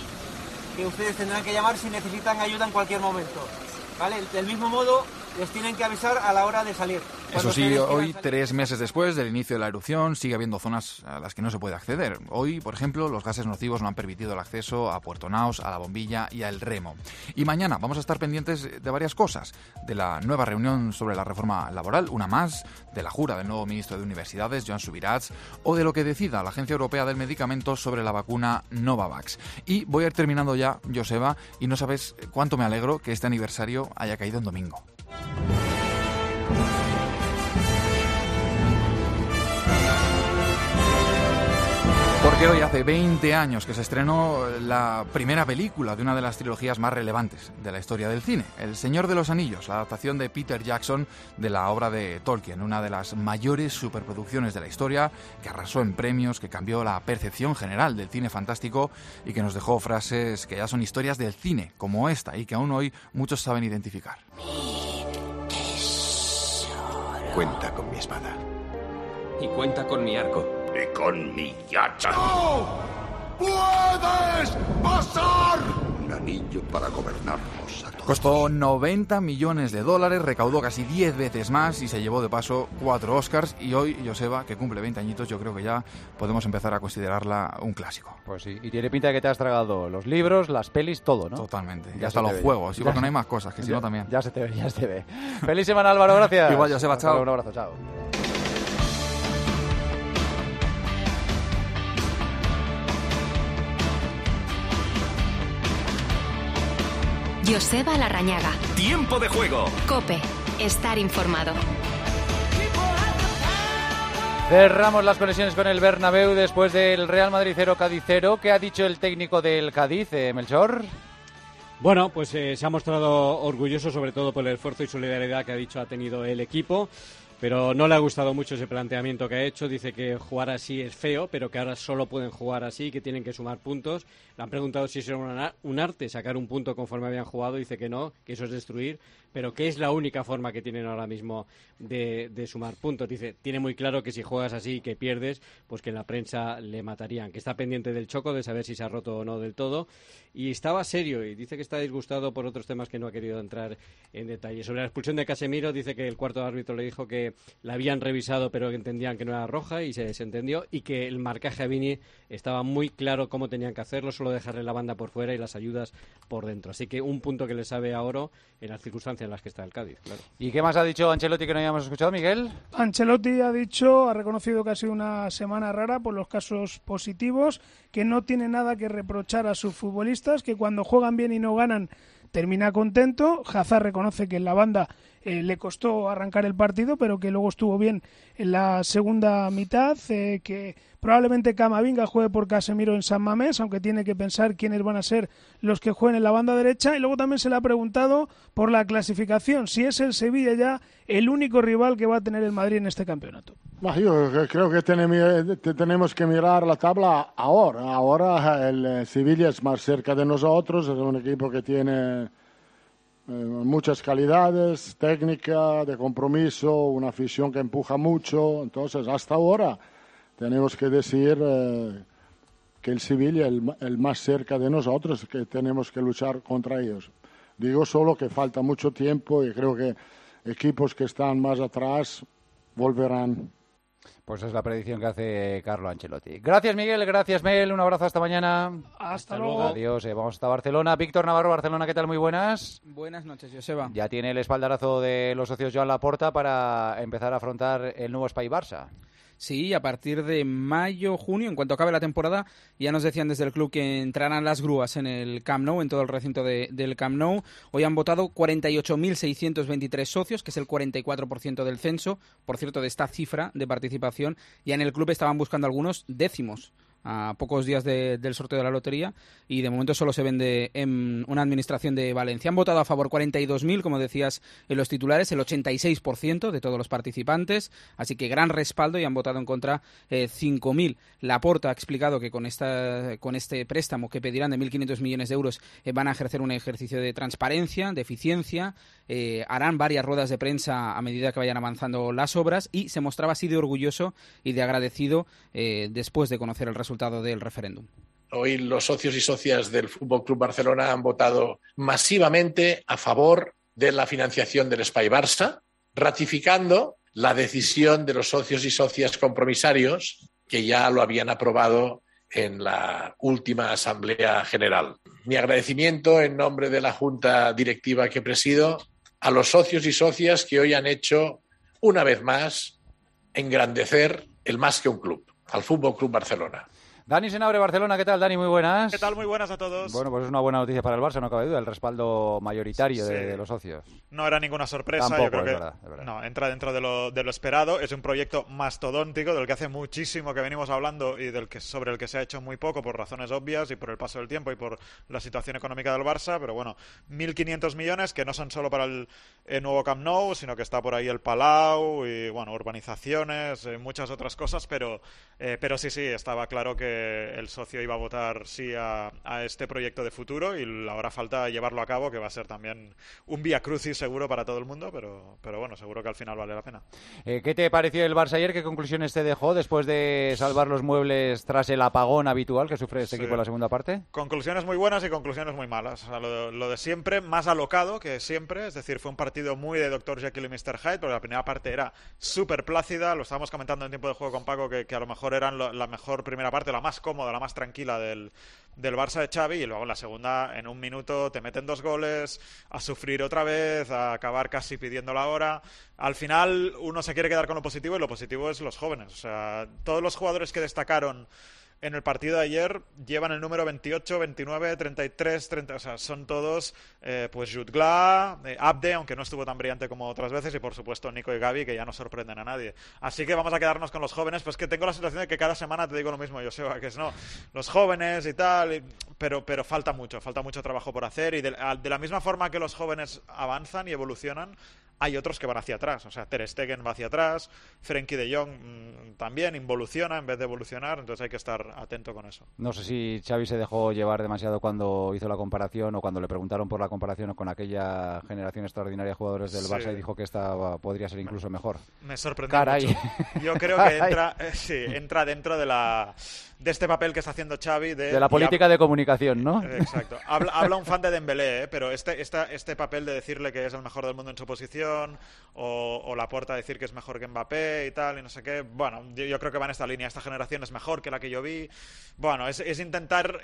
que ustedes tendrán que llamar si necesitan ayuda en cualquier momento. ¿Vale? Del mismo modo, les tienen que avisar a la hora de salir. Eso sí, hoy, 3 meses después del inicio de la erupción, sigue habiendo zonas a las que no se puede acceder. Hoy, por ejemplo, los gases nocivos no han permitido el acceso a Puerto Naos, a La Bombilla y a El Remo. Y mañana vamos a estar pendientes de varias cosas. De la nueva reunión sobre la reforma laboral, una más, de la jura del nuevo ministro de Universidades, Joan Subirats, o de lo que decida la Agencia Europea del Medicamento sobre la vacuna Novavax. Y voy a ir terminando ya, Joseba, y no sabes cuánto me alegro que este aniversario haya caído en domingo. Porque hoy hace 20 años que se estrenó la primera película de una de las trilogías más relevantes de la historia del cine, El Señor de los Anillos, la adaptación de Peter Jackson de la obra de Tolkien, una de las mayores superproducciones de la historia, que arrasó en premios, que cambió la percepción general del cine fantástico y que nos dejó frases que ya son historias del cine, como esta, y que aún hoy muchos saben identificar. Cuenta con mi espada. Y cuenta con mi arco. Y con mi hacha. ¡No puedes pasar! anillo para gobernarnos a todos. Costó 90 millones de dólares, recaudó casi 10 veces más y se llevó de paso 4 Oscars. Y hoy, Joseba, que cumple 20 añitos, yo creo que ya podemos empezar a considerarla un clásico. Pues sí, y tiene pinta de que te has tragado los libros, las pelis, todo, ¿no? Totalmente, y hasta los juegos, sí, porque no hay más cosas, que si no también. Ya se te ve, ya se te ve. Feliz semana, Álvaro, gracias. Igual, Joseba, chao. Un abrazo, chao. Joseba Larrañaga. Tiempo de juego. COPE. Estar informado. Cerramos las conexiones con el Bernabéu después del Real Madrid 0, Cádiz 0. ¿Qué ha dicho el técnico del Cádiz, Melchor? Bueno, pues se ha mostrado orgulloso sobre todo por el esfuerzo y solidaridad que ha tenido el equipo. Pero no le ha gustado mucho ese planteamiento que ha hecho. Dice que jugar así es feo, pero que ahora solo pueden jugar así, que tienen que sumar puntos. Le han preguntado si era un arte sacar un punto conforme habían jugado. Dice que no, que eso es destruir, pero que es la única forma que tienen ahora mismo de sumar puntos. Dice, tiene muy claro que si juegas así y que pierdes, pues que en la prensa le matarían. Que está pendiente del choco, de saber si se ha roto o no del todo. Y estaba serio y dice que está disgustado por otros temas que no ha querido entrar en detalle. Sobre la expulsión de Casemiro, dice que el cuarto árbitro le dijo que la habían revisado pero que entendían que no era roja y se desentendió, y que el marcaje a Vini estaba muy claro cómo tenían que hacerlo, solo dejarle la banda por fuera y las ayudas por dentro. Así que un punto que le sabe a oro en las circunstancias en las que está el Cádiz, claro. ¿Y qué más ha dicho Ancelotti que no habíamos escuchado, Miguel? Ancelotti ha reconocido que ha sido una semana rara por los casos positivos, que no tiene nada que reprochar a sus futbolistas, que cuando juegan bien y no ganan termina contento. Hazard reconoce que en la banda le costó arrancar el partido, pero que luego estuvo bien en la segunda mitad, que probablemente Camavinga juegue por Casemiro en San Mamés, aunque tiene que pensar quiénes van a ser los que jueguen en la banda derecha. Y luego también se le ha preguntado por la clasificación, si es el Sevilla ya el único rival que va a tener el Madrid en este campeonato. Yo creo que tenemos que mirar la tabla ahora. Ahora el Sevilla es más cerca de nosotros, es un equipo que tiene muchas calidades, técnica, de compromiso, una afición que empuja mucho. Entonces, hasta ahora tenemos que decir que el Sevilla es el más cerca de nosotros, que tenemos que luchar contra ellos. Digo solo que falta mucho tiempo y creo que equipos que están más atrás volverán. Pues es la predicción que hace Carlo Ancelotti. Gracias, Miguel. Gracias, Mel. Un abrazo hasta mañana. Hasta luego. Adiós. Vamos hasta Barcelona. Víctor Navarro, Barcelona, ¿qué tal? Muy buenas. Buenas noches, Joseba. Ya tiene el espaldarazo de los socios Joan Laporta para empezar a afrontar el nuevo Espai Barça. Sí, a partir de mayo, junio, en cuanto acabe la temporada, ya nos decían desde el club que entrarán las grúas en el Camp Nou, en todo el recinto del Camp Nou. Hoy han votado 48.623 socios, que es el 44% del censo. Por cierto, de esta cifra de participación, ya en el club estaban buscando algunos décimos a pocos días del sorteo de la lotería, y de momento solo se vende en una administración de Valencia. Han votado a favor 42.000, como decías en los titulares, el 86% de todos los participantes, así que gran respaldo, y han votado en contra 5.000. Laporta ha explicado que con este préstamo que pedirán de 1.500 millones de euros van a ejercer un ejercicio de transparencia, de eficiencia, harán varias ruedas de prensa a medida que vayan avanzando las obras, y se mostraba así de orgulloso y de agradecido después de conocer el resultado del referéndum. Hoy los socios y socias del Fútbol Club Barcelona han votado masivamente a favor de la financiación del Espai Barça, ratificando la decisión de los socios y socias compromisarios que ya lo habían aprobado en la última Asamblea General. Mi agradecimiento en nombre de la Junta Directiva que presido a los socios y socias que hoy han hecho, una vez más, engrandecer el más que un club, al Fútbol Club Barcelona. Dani Senabre, Barcelona, ¿qué tal, Dani? Muy buenas. ¿Qué tal? Muy buenas a todos. Bueno, pues es una buena noticia para el Barça, no cabe duda, el respaldo mayoritario de los socios. No era ninguna sorpresa, tampoco, yo creo que es verdad. no, entra dentro de lo esperado. Es un proyecto mastodóntico del que hace muchísimo que venimos hablando y sobre el que se ha hecho muy poco por razones obvias y por el paso del tiempo y por la situación económica del Barça, pero bueno, 1.500 millones que no son solo para nuevo Camp Nou, sino que está por ahí el Palau y, bueno, urbanizaciones, muchas otras cosas, pero sí, estaba claro que el socio iba a votar sí a este proyecto de futuro y ahora falta llevarlo a cabo, que va a ser también un vía crucis seguro para todo el mundo, pero bueno, seguro que al final vale la pena. ¿Qué te pareció el Barça ayer? ¿Qué conclusiones te dejó después de salvar los muebles tras el apagón habitual que sufre este equipo en la segunda parte? Conclusiones muy buenas y conclusiones muy malas. O sea, lo de siempre, más alocado que siempre, es decir, fue un partido muy de Dr. Jekyll y Mr. Hyde, porque la primera parte era súper plácida, lo estábamos comentando en tiempo de juego con Paco, que a lo mejor eran la mejor primera parte, la más cómoda, la más tranquila del Barça de Xavi, y luego en la segunda, en un minuto, te meten 2 goles, a sufrir otra vez, a acabar casi pidiendo la hora. Al final, uno se quiere quedar con lo positivo, y lo positivo es los jóvenes. O sea, todos los jugadores que destacaron en el partido de ayer llevan el número 28, 29, 33, 30, o sea, son todos pues Jutgla, Abde, aunque no estuvo tan brillante como otras veces, y por supuesto Nico y Gavi, que ya no sorprenden a nadie. Así que vamos a quedarnos con los jóvenes, pues que tengo la sensación de que cada semana te digo lo mismo, Joseba, que es no, los jóvenes y tal, pero falta mucho trabajo por hacer, y de la misma forma que los jóvenes avanzan y evolucionan, hay otros que van hacia atrás. O sea, Ter Stegen va hacia atrás, Frenkie de Jong también involuciona en vez de evolucionar, entonces hay que estar atento con eso. No sé si Xavi se dejó llevar demasiado cuando hizo la comparación, o cuando le preguntaron por la comparación con aquella generación extraordinaria de jugadores del Barça, y dijo que esta podría ser incluso mejor. Me sorprendió mucho. Yo creo que entra dentro de este papel que está haciendo Xavi de la política de comunicación, ¿no? Exacto. Habla un fan de Dembélé, pero este papel de decirle que es el mejor del mundo en su posición, o Laporta decir que es mejor que Mbappé y tal, y no sé qué. Bueno, yo creo que va en esta línea. Esta generación es mejor que la que yo vi. Bueno, es intentar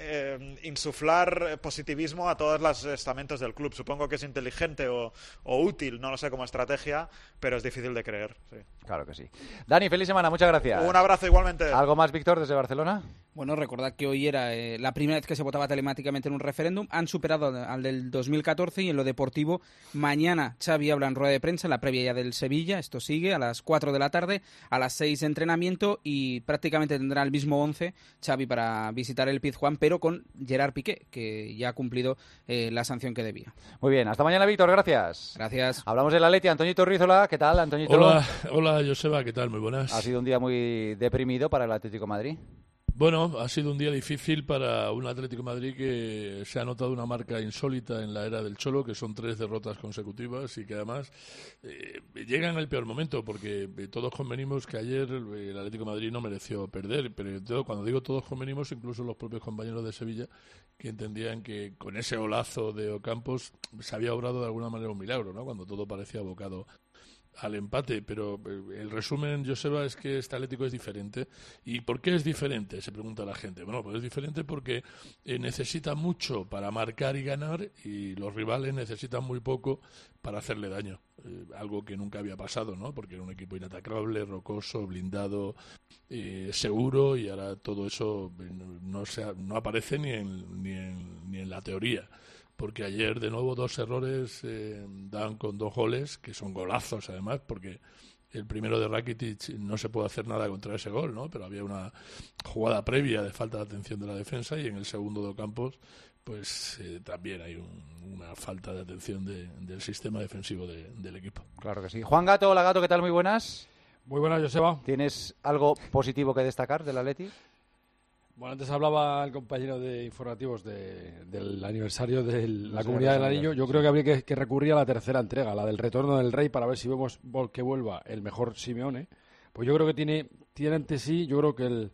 insuflar positivismo a todos los estamentos del club. Supongo que es inteligente o útil, no lo sé, como estrategia, pero es difícil de creer. Sí. Claro que sí. Dani, feliz semana, muchas gracias. Un abrazo igualmente. ¿Algo más, Víctor, desde Barcelona? Bueno, recordad que hoy era la primera vez que se votaba telemáticamente en un referéndum. Han superado al del 2014, y en lo deportivo, mañana Xavi habla en rueda de prensa, en la previa ya del Sevilla. Esto sigue a las 4 de la tarde, a las 6 entrenamiento, y prácticamente tendrá el mismo 11 Xavi para visitar el Pizjuán, pero con Gerard Piqué, que ya ha cumplido la sanción que debía. Muy bien, hasta mañana, Víctor, gracias. Gracias. Hablamos del Atleti. Antoñito Rízola, ¿qué tal, Antoñito? Hola, Joseba, ¿qué tal? Muy buenas. Ha sido un día muy deprimido para el Atlético de Madrid. Bueno, ha sido un día difícil para un Atlético de Madrid que se ha notado una marca insólita en la era del Cholo, que son 3 derrotas consecutivas, y que además llega en el peor momento, porque todos convenimos que ayer el Atlético de Madrid no mereció perder, pero cuando digo todos convenimos, incluso los propios compañeros de Sevilla, que entendían que con ese golazo de Ocampos se había obrado de alguna manera un milagro, ¿no? Cuando todo parecía abocado al empate. Pero el resumen, Joseba, es que este Atlético es diferente. ¿Y por qué es diferente?, se pregunta la gente. Bueno, pues es diferente porque necesita mucho para marcar y ganar, y los rivales necesitan muy poco para hacerle daño. Algo que nunca había pasado, ¿no? Porque era un equipo inatacable, rocoso, blindado, seguro, y ahora todo eso no aparece ni en la teoría. Porque ayer, de nuevo, 2 errores dan con 2 goles, que son golazos además, porque el primero de Rakitic no se puede hacer nada contra ese gol, ¿no? Pero había una jugada previa de falta de atención de la defensa, y en el segundo de Ocampos pues también hay una falta de atención del sistema defensivo del equipo. Claro que sí. Juan Gato, hola Gato, ¿qué tal? Muy buenas. Muy buenas, Joseba. ¿Tienes algo positivo que destacar del Atleti? Bueno, antes hablaba el compañero de informativos del aniversario de la Comunidad del Anillo. Yo creo que habría que recurrir a la tercera entrega, la del retorno del Rey, para ver si vemos que vuelva el mejor Simeone. Pues yo creo que tiene ante sí, yo creo que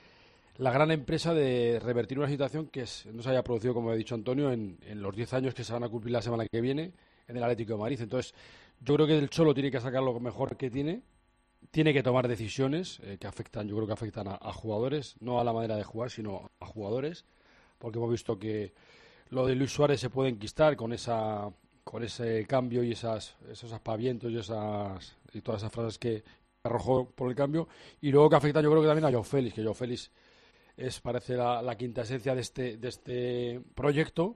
la gran empresa de revertir una situación que no se haya producido, como ha dicho Antonio, en los 10 años que se van a cumplir la semana que viene en el Atlético de Madrid. Entonces, yo creo que el Cholo tiene que sacar lo mejor que tiene que tomar decisiones que afectan a jugadores, no a la manera de jugar, sino a jugadores, porque hemos visto que lo de Luis Suárez se puede enquistar con ese cambio y esos aspavientos y todas esas frases que arrojó por el cambio, y luego que afecta, yo creo que también a Joao Félix, que Joao Félix parece la quinta esencia de este proyecto.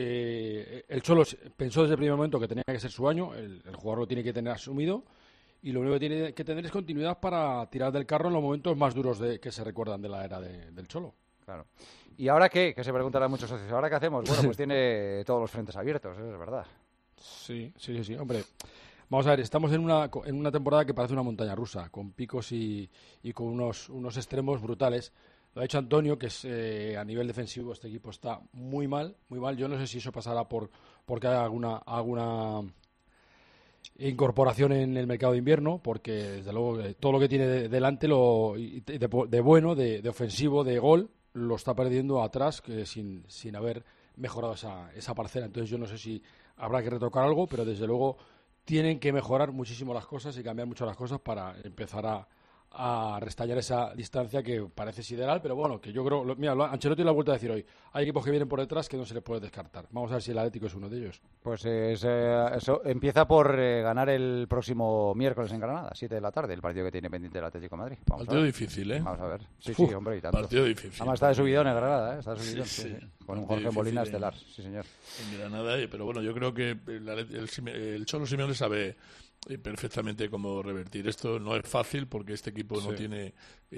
El Cholo pensó desde el primer momento que tenía que ser su año, el jugador lo tiene que tener asumido, y lo único que tiene que tener es continuidad para tirar del carro en los momentos más duros que se recuerdan de la era del Cholo. Claro. ¿Y ahora qué? Que se preguntarán muchos socios. ¿Ahora qué hacemos? Bueno, pues tiene todos los frentes abiertos, eso es verdad. Sí, hombre. Vamos a ver, estamos en una temporada que parece una montaña rusa, con picos y con unos extremos brutales. Lo ha dicho Antonio, que es a nivel defensivo este equipo está muy mal. Yo no sé si eso pasará porque hay alguna incorporación en el mercado de invierno, porque desde luego todo lo que tiene delante de bueno, de ofensivo, de gol, lo está perdiendo atrás sin haber mejorado esa parcela. Entonces yo no sé si habrá que retocar algo, pero desde luego tienen que mejorar muchísimo las cosas y cambiar mucho las cosas para empezar a restallar esa distancia que parece sideral, pero bueno, que yo creo, mira, Ancelotti lo ha vuelto a decir hoy, hay equipos que vienen por detrás que no se les puede descartar. Vamos a ver si el Atlético es uno de ellos. Pues eso empieza por ganar el próximo miércoles en Granada, 7 de la tarde, el partido que tiene pendiente el Atlético de Madrid. Partido difícil, ¿eh? Vamos a ver. Sí, hombre, y tanto. Partido difícil. Además está de subidón en Granada, ¿eh? Está de subidón, sí. Con un Jorge Molina estelar, sí señor. En Granada, pero bueno, yo creo que el Cholo Simeone sabe perfectamente cómo revertir esto. No es fácil porque este equipo no tiene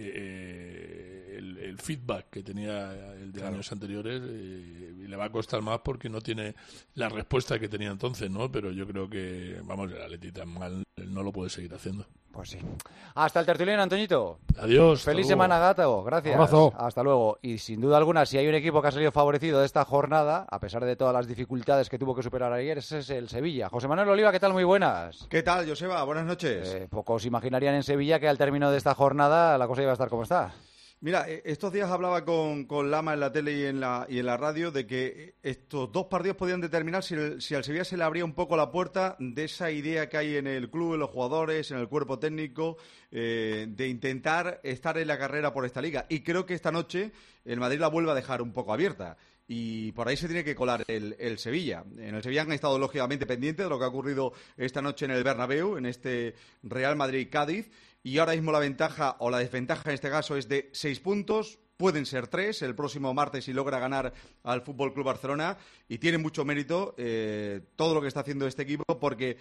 el feedback que tenía el de años anteriores y le va a costar más porque no tiene la respuesta que tenía entonces, ¿no? Pero yo creo que, vamos, el Atleti tan mal no lo puede seguir haciendo. Pues sí. Hasta el tertuliano, Antoñito. Adiós. Feliz semana, Gato. Gracias. Abrazo. Hasta luego. Y sin duda alguna, si hay un equipo que ha salido favorecido de esta jornada, a pesar de todas las dificultades que tuvo que superar ayer, ese es el Sevilla. José Manuel Oliva, ¿qué tal? Muy buenas. ¿Qué tal, Joseba? Buenas noches. Pocos imaginarían en Sevilla que al término de esta jornada la cosa iba a estar como está. Mira, estos días hablaba con Lama en la tele y en la radio de que estos dos partidos podían determinar si al Sevilla se le abría un poco la puerta de esa idea que hay en el club, en los jugadores, en el cuerpo técnico, de intentar estar en la carrera por esta liga. Y creo que esta noche el Madrid la vuelve a dejar un poco abierta. Y por ahí se tiene que colar el Sevilla. En el Sevilla han estado lógicamente pendientes de lo que ha ocurrido esta noche en el Bernabéu, en este Real Madrid-Cádiz. Y ahora mismo la ventaja o la desventaja en este caso es de 6 puntos. Pueden ser 3 el próximo martes si logra ganar al Fútbol Club Barcelona. Y tiene mucho mérito todo lo que está haciendo este equipo porque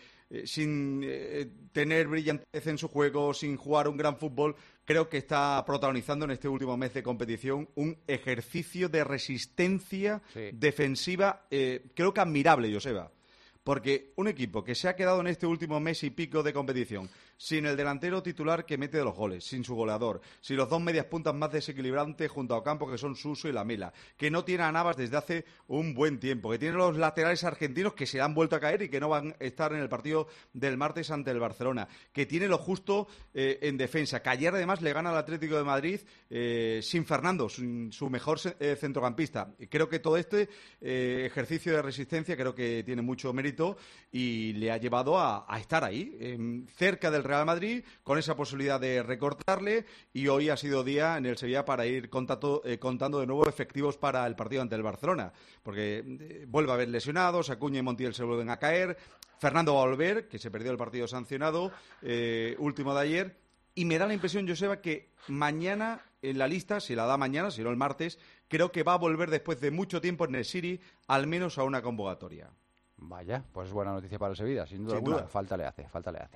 sin tener brillantez en su juego, sin jugar un gran fútbol, creo que está protagonizando en este último mes de competición un ejercicio de resistencia defensiva, creo que admirable, Joseba. Porque un equipo que se ha quedado en este último mes y pico de competición sin el delantero titular que mete los goles, sin su goleador, sin los dos medias puntas más desequilibrantes junto a Ocampo que son Suso y Lamela, que no tiene a Navas desde hace un buen tiempo, que tiene los laterales argentinos que se han vuelto a caer y que no van a estar en el partido del martes ante el Barcelona, que tiene lo justo en defensa, que ayer además le gana al Atlético de Madrid sin Fernando, sin su mejor centrocampista. Creo que todo este ejercicio de resistencia creo que tiene mucho mérito y le ha llevado a estar ahí, cerca del Real Madrid, con esa posibilidad de recortarle, y hoy ha sido día en el Sevilla para ir contando de nuevo efectivos para el partido ante el Barcelona, porque vuelve a haber lesionados, Acuña y Montiel se vuelven a caer, Fernando va a volver, que se perdió el partido sancionado último de ayer, y me da la impresión, Joseba, que mañana en la lista, si la da mañana, si no el martes, creo que va a volver después de mucho tiempo en el City, al menos a una convocatoria. Vaya, pues es buena noticia para el Sevilla, sin duda alguna. Falta le hace.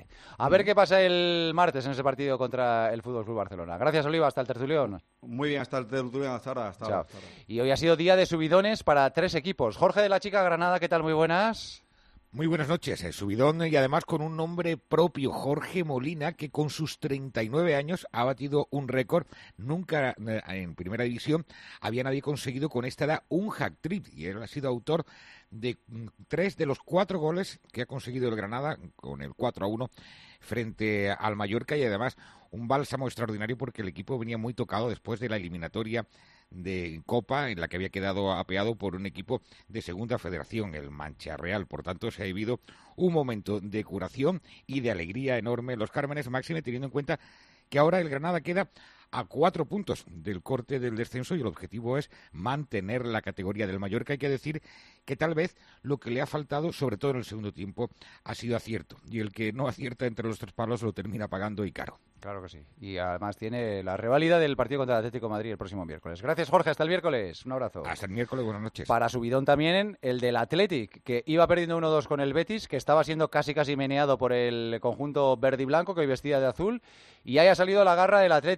A ver qué pasa el martes en ese partido contra el FC Barcelona. Gracias, Oliva, hasta el tertulión. Muy bien, hasta el tertulión, hasta ahora. Y hoy ha sido día de subidones para 3 equipos. Jorge de la Chica Granada, ¿qué tal? Muy buenas. Muy buenas noches, subidón y además con un nombre propio, Jorge Molina, que con sus 39 años ha batido un récord. Nunca en Primera División había nadie conseguido con esta edad un hat-trick y él ha sido autor de 3 de los 4 goles que ha conseguido el Granada con el 4-1 frente al Mallorca y además un bálsamo extraordinario porque el equipo venía muy tocado después de la eliminatoria de Copa en la que había quedado apeado por un equipo de segunda federación, el Mancha Real. Por tanto, se ha vivido un momento de curación y de alegría enorme en los Cármenes, máxime teniendo en cuenta que ahora el Granada queda a 4 puntos del corte del descenso y el objetivo es mantener la categoría del Mallorca. Hay que decir que tal vez lo que le ha faltado, sobre todo en el segundo tiempo, ha sido acierto. Y el que no acierta entre los 3 palos lo termina pagando y caro. Claro que sí. Y además tiene la reválida del partido contra el Atlético de Madrid el próximo miércoles. Gracias, Jorge. Hasta el miércoles. Un abrazo. Hasta el miércoles. Buenas noches. Para subidón también el del Athletic, que iba perdiendo 1-2 con el Betis, que estaba siendo casi meneado por el conjunto verde y blanco, que hoy vestía de azul. Y ahí ha salido la garra del Athletic para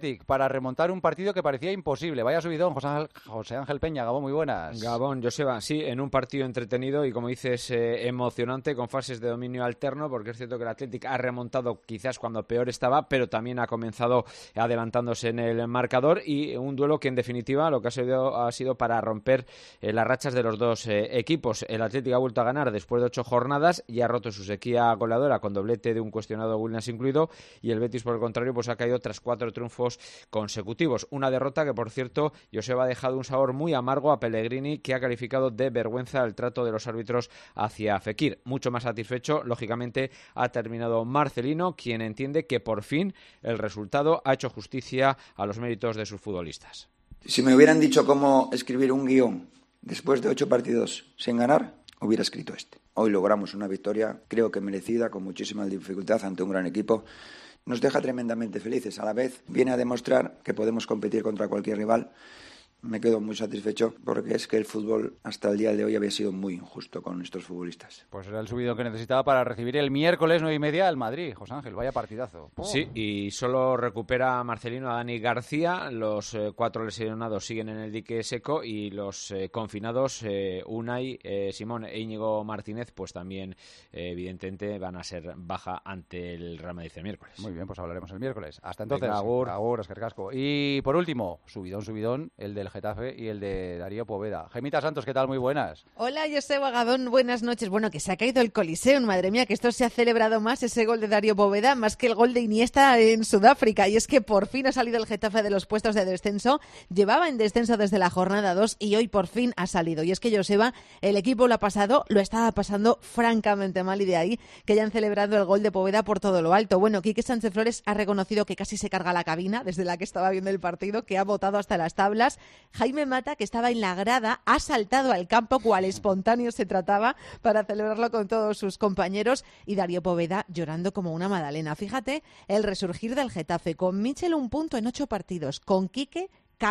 para remontar un partido que parecía imposible. Vaya subidón, José Ángel Peña. Gabón, muy buenas. Gabón, Joseba, sí, en un partido entretenido y, como dices, emocionante, con fases de dominio alterno, porque es cierto que el Athletic ha remontado quizás cuando peor estaba, pero también ha comenzado adelantándose en el marcador, y un duelo que en definitiva lo que ha sido para romper las rachas de los dos equipos. El Athletic ha vuelto a ganar después de 8 jornadas y ha roto su sequía goleadora con doblete de un cuestionado Williams incluido, y el Betis, por el contrario, pues ha caído tras 4 triunfos consecutivos. Una derrota que, por cierto, Joseba, ha dejado un sabor muy amargo a Pellegrini, que ha calificado de vergüenza el trato de los árbitros hacia Fekir. Mucho más satisfecho, lógicamente, ha terminado Marcelino, quien entiende que por fin el resultado ha hecho justicia a los méritos de sus futbolistas. Si me hubieran dicho cómo escribir un guión después de 8 partidos sin ganar, hubiera escrito este. Hoy logramos una victoria, creo que merecida, con muchísima dificultad ante un gran equipo. Nos deja tremendamente felices. A la vez viene a demostrar que podemos competir contra cualquier rival. Me quedo muy satisfecho porque es que el fútbol hasta el día de hoy había sido muy injusto con nuestros futbolistas. Pues era el subido que necesitaba para recibir el miércoles 9:30 al Madrid. José Ángel, vaya partidazo. Sí, y solo recupera Marcelino a Dani García. Los 4 lesionados siguen en el dique seco, y los confinados, Unai, Simón e Íñigo Martínez, pues también evidentemente van a ser baja ante el Real Madrid el miércoles. Muy bien, pues hablaremos el miércoles. Hasta entonces. Venga, agur. Agur, Óscar Casco. Y por último, subidón, el del Getafe y el de Darío Poveda. Gemita Santos, ¿qué tal? Muy buenas. Hola, Joseba Gabón, buenas noches. Bueno, que se ha caído el Coliseum, madre mía, que esto se ha celebrado más, ese gol de Darío Poveda, más que el gol de Iniesta en Sudáfrica. Y es que por fin ha salido el Getafe de los puestos de descenso. Llevaba en descenso desde la jornada 2 y hoy por fin ha salido. Y es que, Joseba, el equipo lo estaba pasando francamente mal, y de ahí que hayan celebrado el gol de Poveda por todo lo alto. Bueno, Quique Sánchez Flores ha reconocido que casi se carga la cabina desde la que estaba viendo el partido, que ha botado hasta las tablas. Jaime Mata, que estaba en la grada, ha saltado al campo cual espontáneo se trataba para celebrarlo con todos sus compañeros, y Darío Poveda llorando como una magdalena. Fíjate el resurgir del Getafe, con Michel 1 punto en 8 partidos, con Quique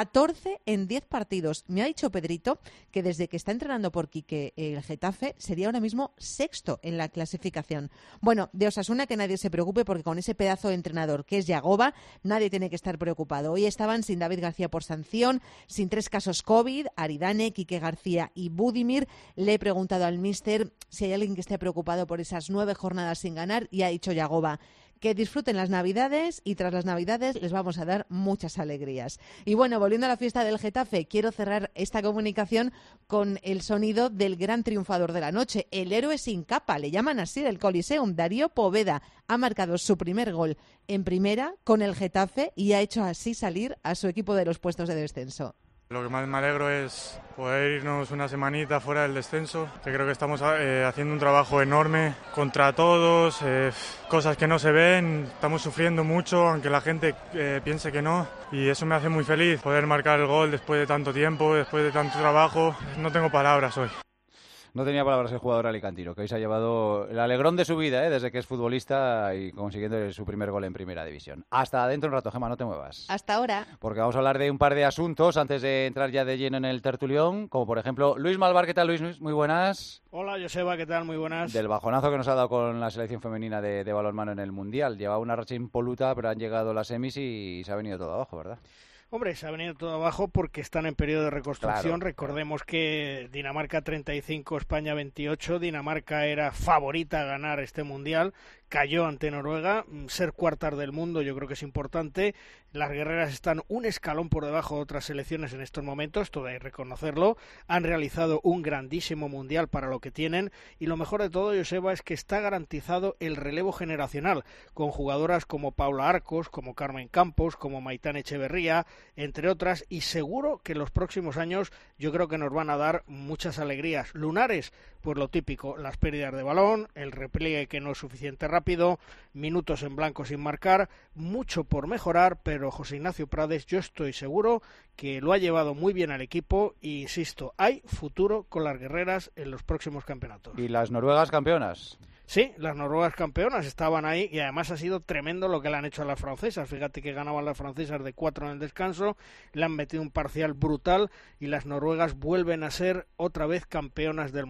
14 en 10 partidos. Me ha dicho Pedrito que desde que está entrenando por Quique el Getafe sería ahora mismo 6º en la clasificación. Bueno, de Osasuna que nadie se preocupe, porque con ese pedazo de entrenador que es Yagoba nadie tiene que estar preocupado. Hoy estaban sin David García por sanción, sin 3 casos COVID, Aridane, Quique García y Budimir. Le he preguntado al míster si hay alguien que esté preocupado por esas 9 jornadas sin ganar, y ha dicho Yagoba que disfruten las Navidades, y tras las Navidades les vamos a dar muchas alegrías. Y bueno, volviendo a la fiesta del Getafe, quiero cerrar esta comunicación con el sonido del gran triunfador de la noche, el héroe sin capa, le llaman así, del Coliseum. Darío Poveda ha marcado su primer gol en primera con el Getafe y ha hecho así salir a su equipo de los puestos de descenso. Lo que más me alegro es poder irnos una semanita fuera del descenso, que creo que estamos haciendo un trabajo enorme contra todos, cosas que no se ven, estamos sufriendo mucho, aunque la gente piense que no, y eso me hace muy feliz, poder marcar el gol después de tanto tiempo, después de tanto trabajo. No tengo palabras hoy. No tenía palabras el jugador alicantino, que hoy se ha llevado el alegrón de su vida, desde que es futbolista y consiguiendo su primer gol en primera división. Hasta dentro un rato, Gemma, no te muevas. Hasta ahora. Porque vamos a hablar de un par de asuntos antes de entrar ya de lleno en el tertulión, como por ejemplo Luis Malvar. ¿Qué tal, Luis? Muy buenas. Hola, Joseba, ¿qué tal? Muy buenas. Del bajonazo que nos ha dado con la selección femenina de balonmano en el Mundial. Llevaba una racha impoluta, pero han llegado las semis y se ha venido todo abajo, ¿verdad? Hombre, se ha venido todo abajo porque están en periodo de reconstrucción. Claro. Recordemos que Dinamarca 35, España 28. Dinamarca era favorita a ganar este Mundial. Cayó ante Noruega. Ser cuartas del mundo yo creo que es importante. Las guerreras están un escalón por debajo de otras selecciones en estos momentos, todo hay que reconocerlo. Han realizado un grandísimo Mundial para lo que tienen, y lo mejor de todo, Joseba, es que está garantizado el relevo generacional, con jugadoras como Paula Arcos, como Carmen Campos, como Maitán Echeverría, entre otras, y seguro que en los próximos años yo creo que nos van a dar muchas alegrías. Lunares, pues lo típico, las pérdidas de balón, el repliegue que no es suficiente rápido, minutos en blanco sin marcar, mucho por mejorar, pero José Ignacio Prades, yo estoy seguro que lo ha llevado muy bien al equipo, e insisto, hay futuro con las guerreras en los próximos campeonatos. ¿Y las noruegas campeonas? Sí, las noruegas campeonas estaban ahí, y además ha sido tremendo lo que le han hecho a las francesas. Fíjate que ganaban las francesas de 4 en el descanso, le han metido un parcial brutal y las noruegas vuelven a ser otra vez campeonas del mundo. Las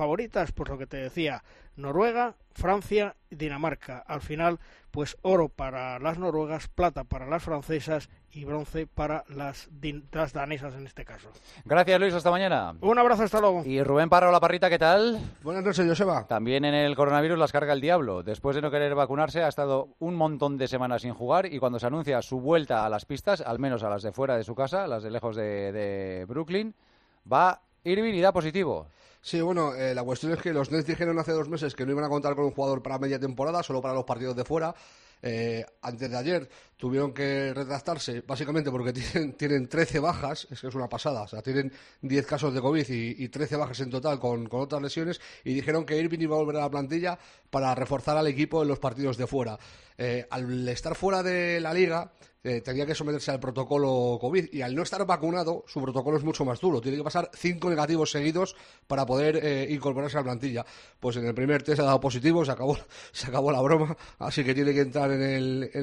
favoritas, pues lo que te decía, Noruega, Francia, Dinamarca. Al final, pues oro para las noruegas, plata para las francesas y bronce para las danesas en este caso. Gracias, Luis, hasta mañana. Un abrazo, hasta luego. Y Rubén Parra, la Parrita, ¿qué tal? Buenas noches, Joseba. También en el coronavirus las carga el diablo. Después de no querer vacunarse, ha estado un montón de semanas sin jugar y cuando se anuncia su vuelta a las pistas, al menos a las de fuera de su casa, las de lejos de Brooklyn, va Irving y da positivo. Sí, bueno, la cuestión es que los Nets dijeron hace 2 meses que no iban a contar con un jugador para media temporada, solo para los partidos de fuera. Antes de ayer tuvieron que retractarse, básicamente porque tienen 13 bajas, es que es una pasada, o sea, tienen 10 casos de COVID y 13 bajas en total con otras lesiones, y dijeron que Irving iba a volver a la plantilla para reforzar al equipo en los partidos de fuera. Al estar fuera de la liga, tenía que someterse al protocolo COVID, y al no estar vacunado, su protocolo es mucho más duro. Tiene que pasar 5 negativos seguidos para poder incorporarse a la plantilla. Pues en el primer test ha dado positivo, se acabó la broma, así que tiene que entrar en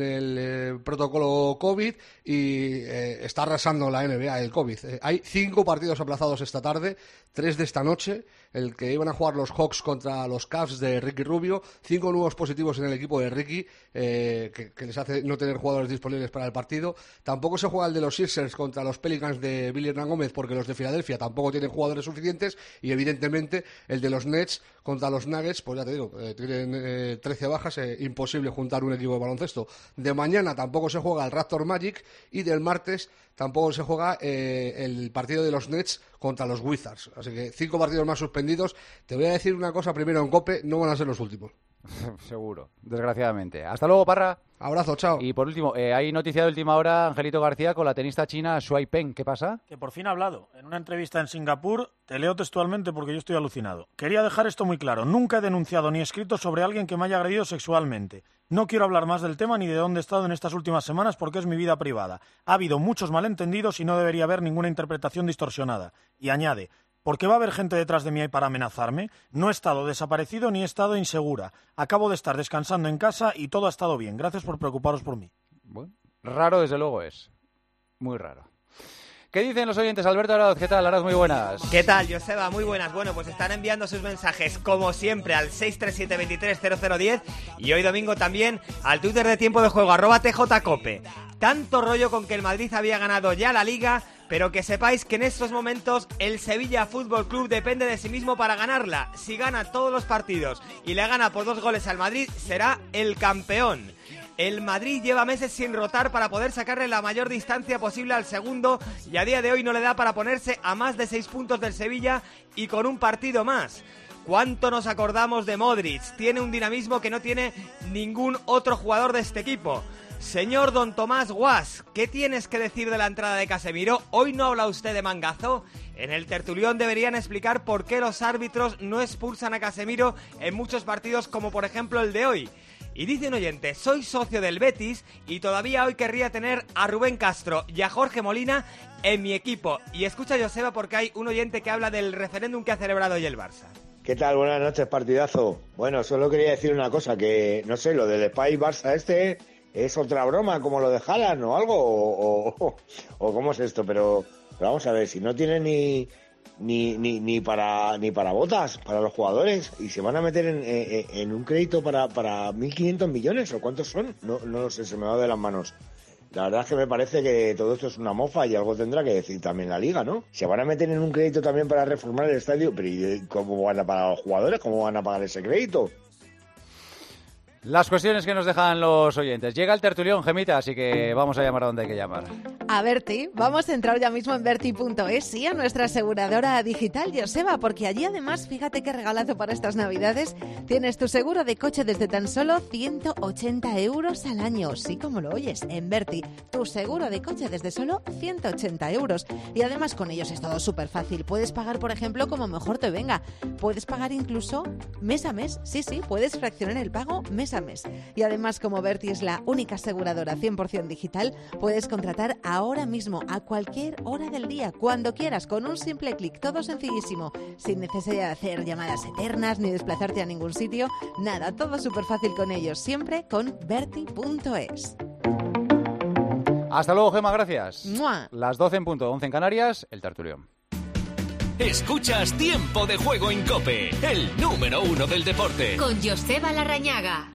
el protocolo COVID y está arrasando la NBA el COVID. Hay 5 partidos aplazados esta tarde, 3 de esta noche, el que iban a jugar los Hawks contra los Cavs de Ricky Rubio, 5 nuevos positivos en el equipo de Ricky, que les hace no tener jugadores disponibles para el partido. Tampoco se juega el de los Sixers contra los Pelicans de Billy Hernán Gómez, porque los de Filadelfia tampoco tienen jugadores suficientes, y evidentemente el de los Nets contra los Nuggets, pues ya te digo, tienen 13 bajas, imposible juntar un equipo de baloncesto. De mañana tampoco se juega el Raptor Magic, y del martes tampoco se juega el partido de los Nets contra los Wizards. Así que 5 partidos más suspendidos. Te voy a decir una cosa primero en COPE, no van a ser los últimos. Seguro, desgraciadamente. Hasta luego, Parra. Abrazo, chao. Y por último, hay noticia de última hora, Angelito García, con la tenista china Shuai Peng. ¿Qué pasa? Que por fin ha hablado. En una entrevista en Singapur, te leo textualmente porque yo estoy alucinado. Quería dejar esto muy claro. Nunca he denunciado ni escrito sobre alguien que me haya agredido sexualmente. No quiero hablar más del tema ni de dónde he estado en estas últimas semanas porque es mi vida privada. Ha habido muchos malentendidos y no debería haber ninguna interpretación distorsionada. Y añade: ¿por qué va a haber gente detrás de mí para amenazarme? No he estado desaparecido ni he estado insegura. Acabo de estar descansando en casa y todo ha estado bien. Gracias por preocuparos por mí. Bueno, raro desde luego es. Muy raro. ¿Qué dicen los oyentes? Alberto Araz, ¿qué tal? Araz, muy buenas. ¿Qué tal, Joseba? Muy buenas. Bueno, pues están enviando sus mensajes, como siempre, al 637-230010 y hoy domingo también al Twitter de Tiempo de Juego, @TJCope. Tanto rollo con que el Madrid había ganado ya la Liga, pero que sepáis que en estos momentos el Sevilla Fútbol Club depende de sí mismo para ganarla. Si gana todos los partidos y le gana por 2 goles al Madrid, será el campeón. El Madrid lleva meses sin rotar para poder sacarle la mayor distancia posible al segundo y a día de hoy no le da para ponerse a más de 6 puntos del Sevilla y con un partido más. ¿Cuánto nos acordamos de Modric? Tiene un dinamismo que no tiene ningún otro jugador de este equipo. Señor Don Tomás Guas, ¿qué tienes que decir de la entrada de Casemiro? ¿Hoy no habla usted de mangazo? En el tertulión deberían explicar por qué los árbitros no expulsan a Casemiro en muchos partidos como por ejemplo el de hoy. Y dice un oyente: soy socio del Betis y todavía hoy querría tener a Rubén Castro y a Jorge Molina en mi equipo. Y escucha, Joseba, porque hay un oyente que habla del referéndum que ha celebrado hoy el Barça. ¿Qué tal? Buenas noches, partidazo. Bueno, solo quería decir una cosa, que no sé, lo del Spy Barça es otra broma, como lo de Haaland o algo, o cómo es esto, pero vamos a ver, si no tiene ni para botas para los jugadores y se van a meter en un crédito para 1.500 millones o cuántos son, no lo sé, se me va de las manos. La verdad es que me parece que todo esto es una mofa y algo tendrá que decir también la Liga, ¿no? Se van a meter en un crédito también para reformar el estadio, pero ¿y cómo van a pagar los jugadores? ¿Cómo van a pagar ese crédito? Las cuestiones que nos dejan los oyentes. Llega el tertulión, Gemita, así que vamos a llamar a donde hay que llamar. A Berti, vamos a entrar ya mismo en Berti.es y a nuestra aseguradora digital, Joseba, porque allí además, fíjate qué regalazo para estas Navidades, tienes tu seguro de coche desde tan solo 180 euros al año. Sí, como lo oyes, en Berti, tu seguro de coche desde solo 180 euros. Y además con ellos es todo súper fácil. Puedes pagar, por ejemplo, como mejor te venga. Puedes pagar incluso mes a mes. Sí, puedes fraccionar el pago mes a mes. Y además, como Berti es la única aseguradora 100% digital, puedes contratar ahora mismo, a cualquier hora del día, cuando quieras, con un simple clic, todo sencillísimo, sin necesidad de hacer llamadas eternas ni desplazarte a ningún sitio, nada, todo súper fácil con ellos, siempre con Berti.es. Hasta luego, Gema, gracias. ¡Mua! Las 12 en punto, 11 en Canarias, el tertulión. Escuchas Tiempo de Juego en COPE, el número 1 del deporte. Con Joseba Larrañaga.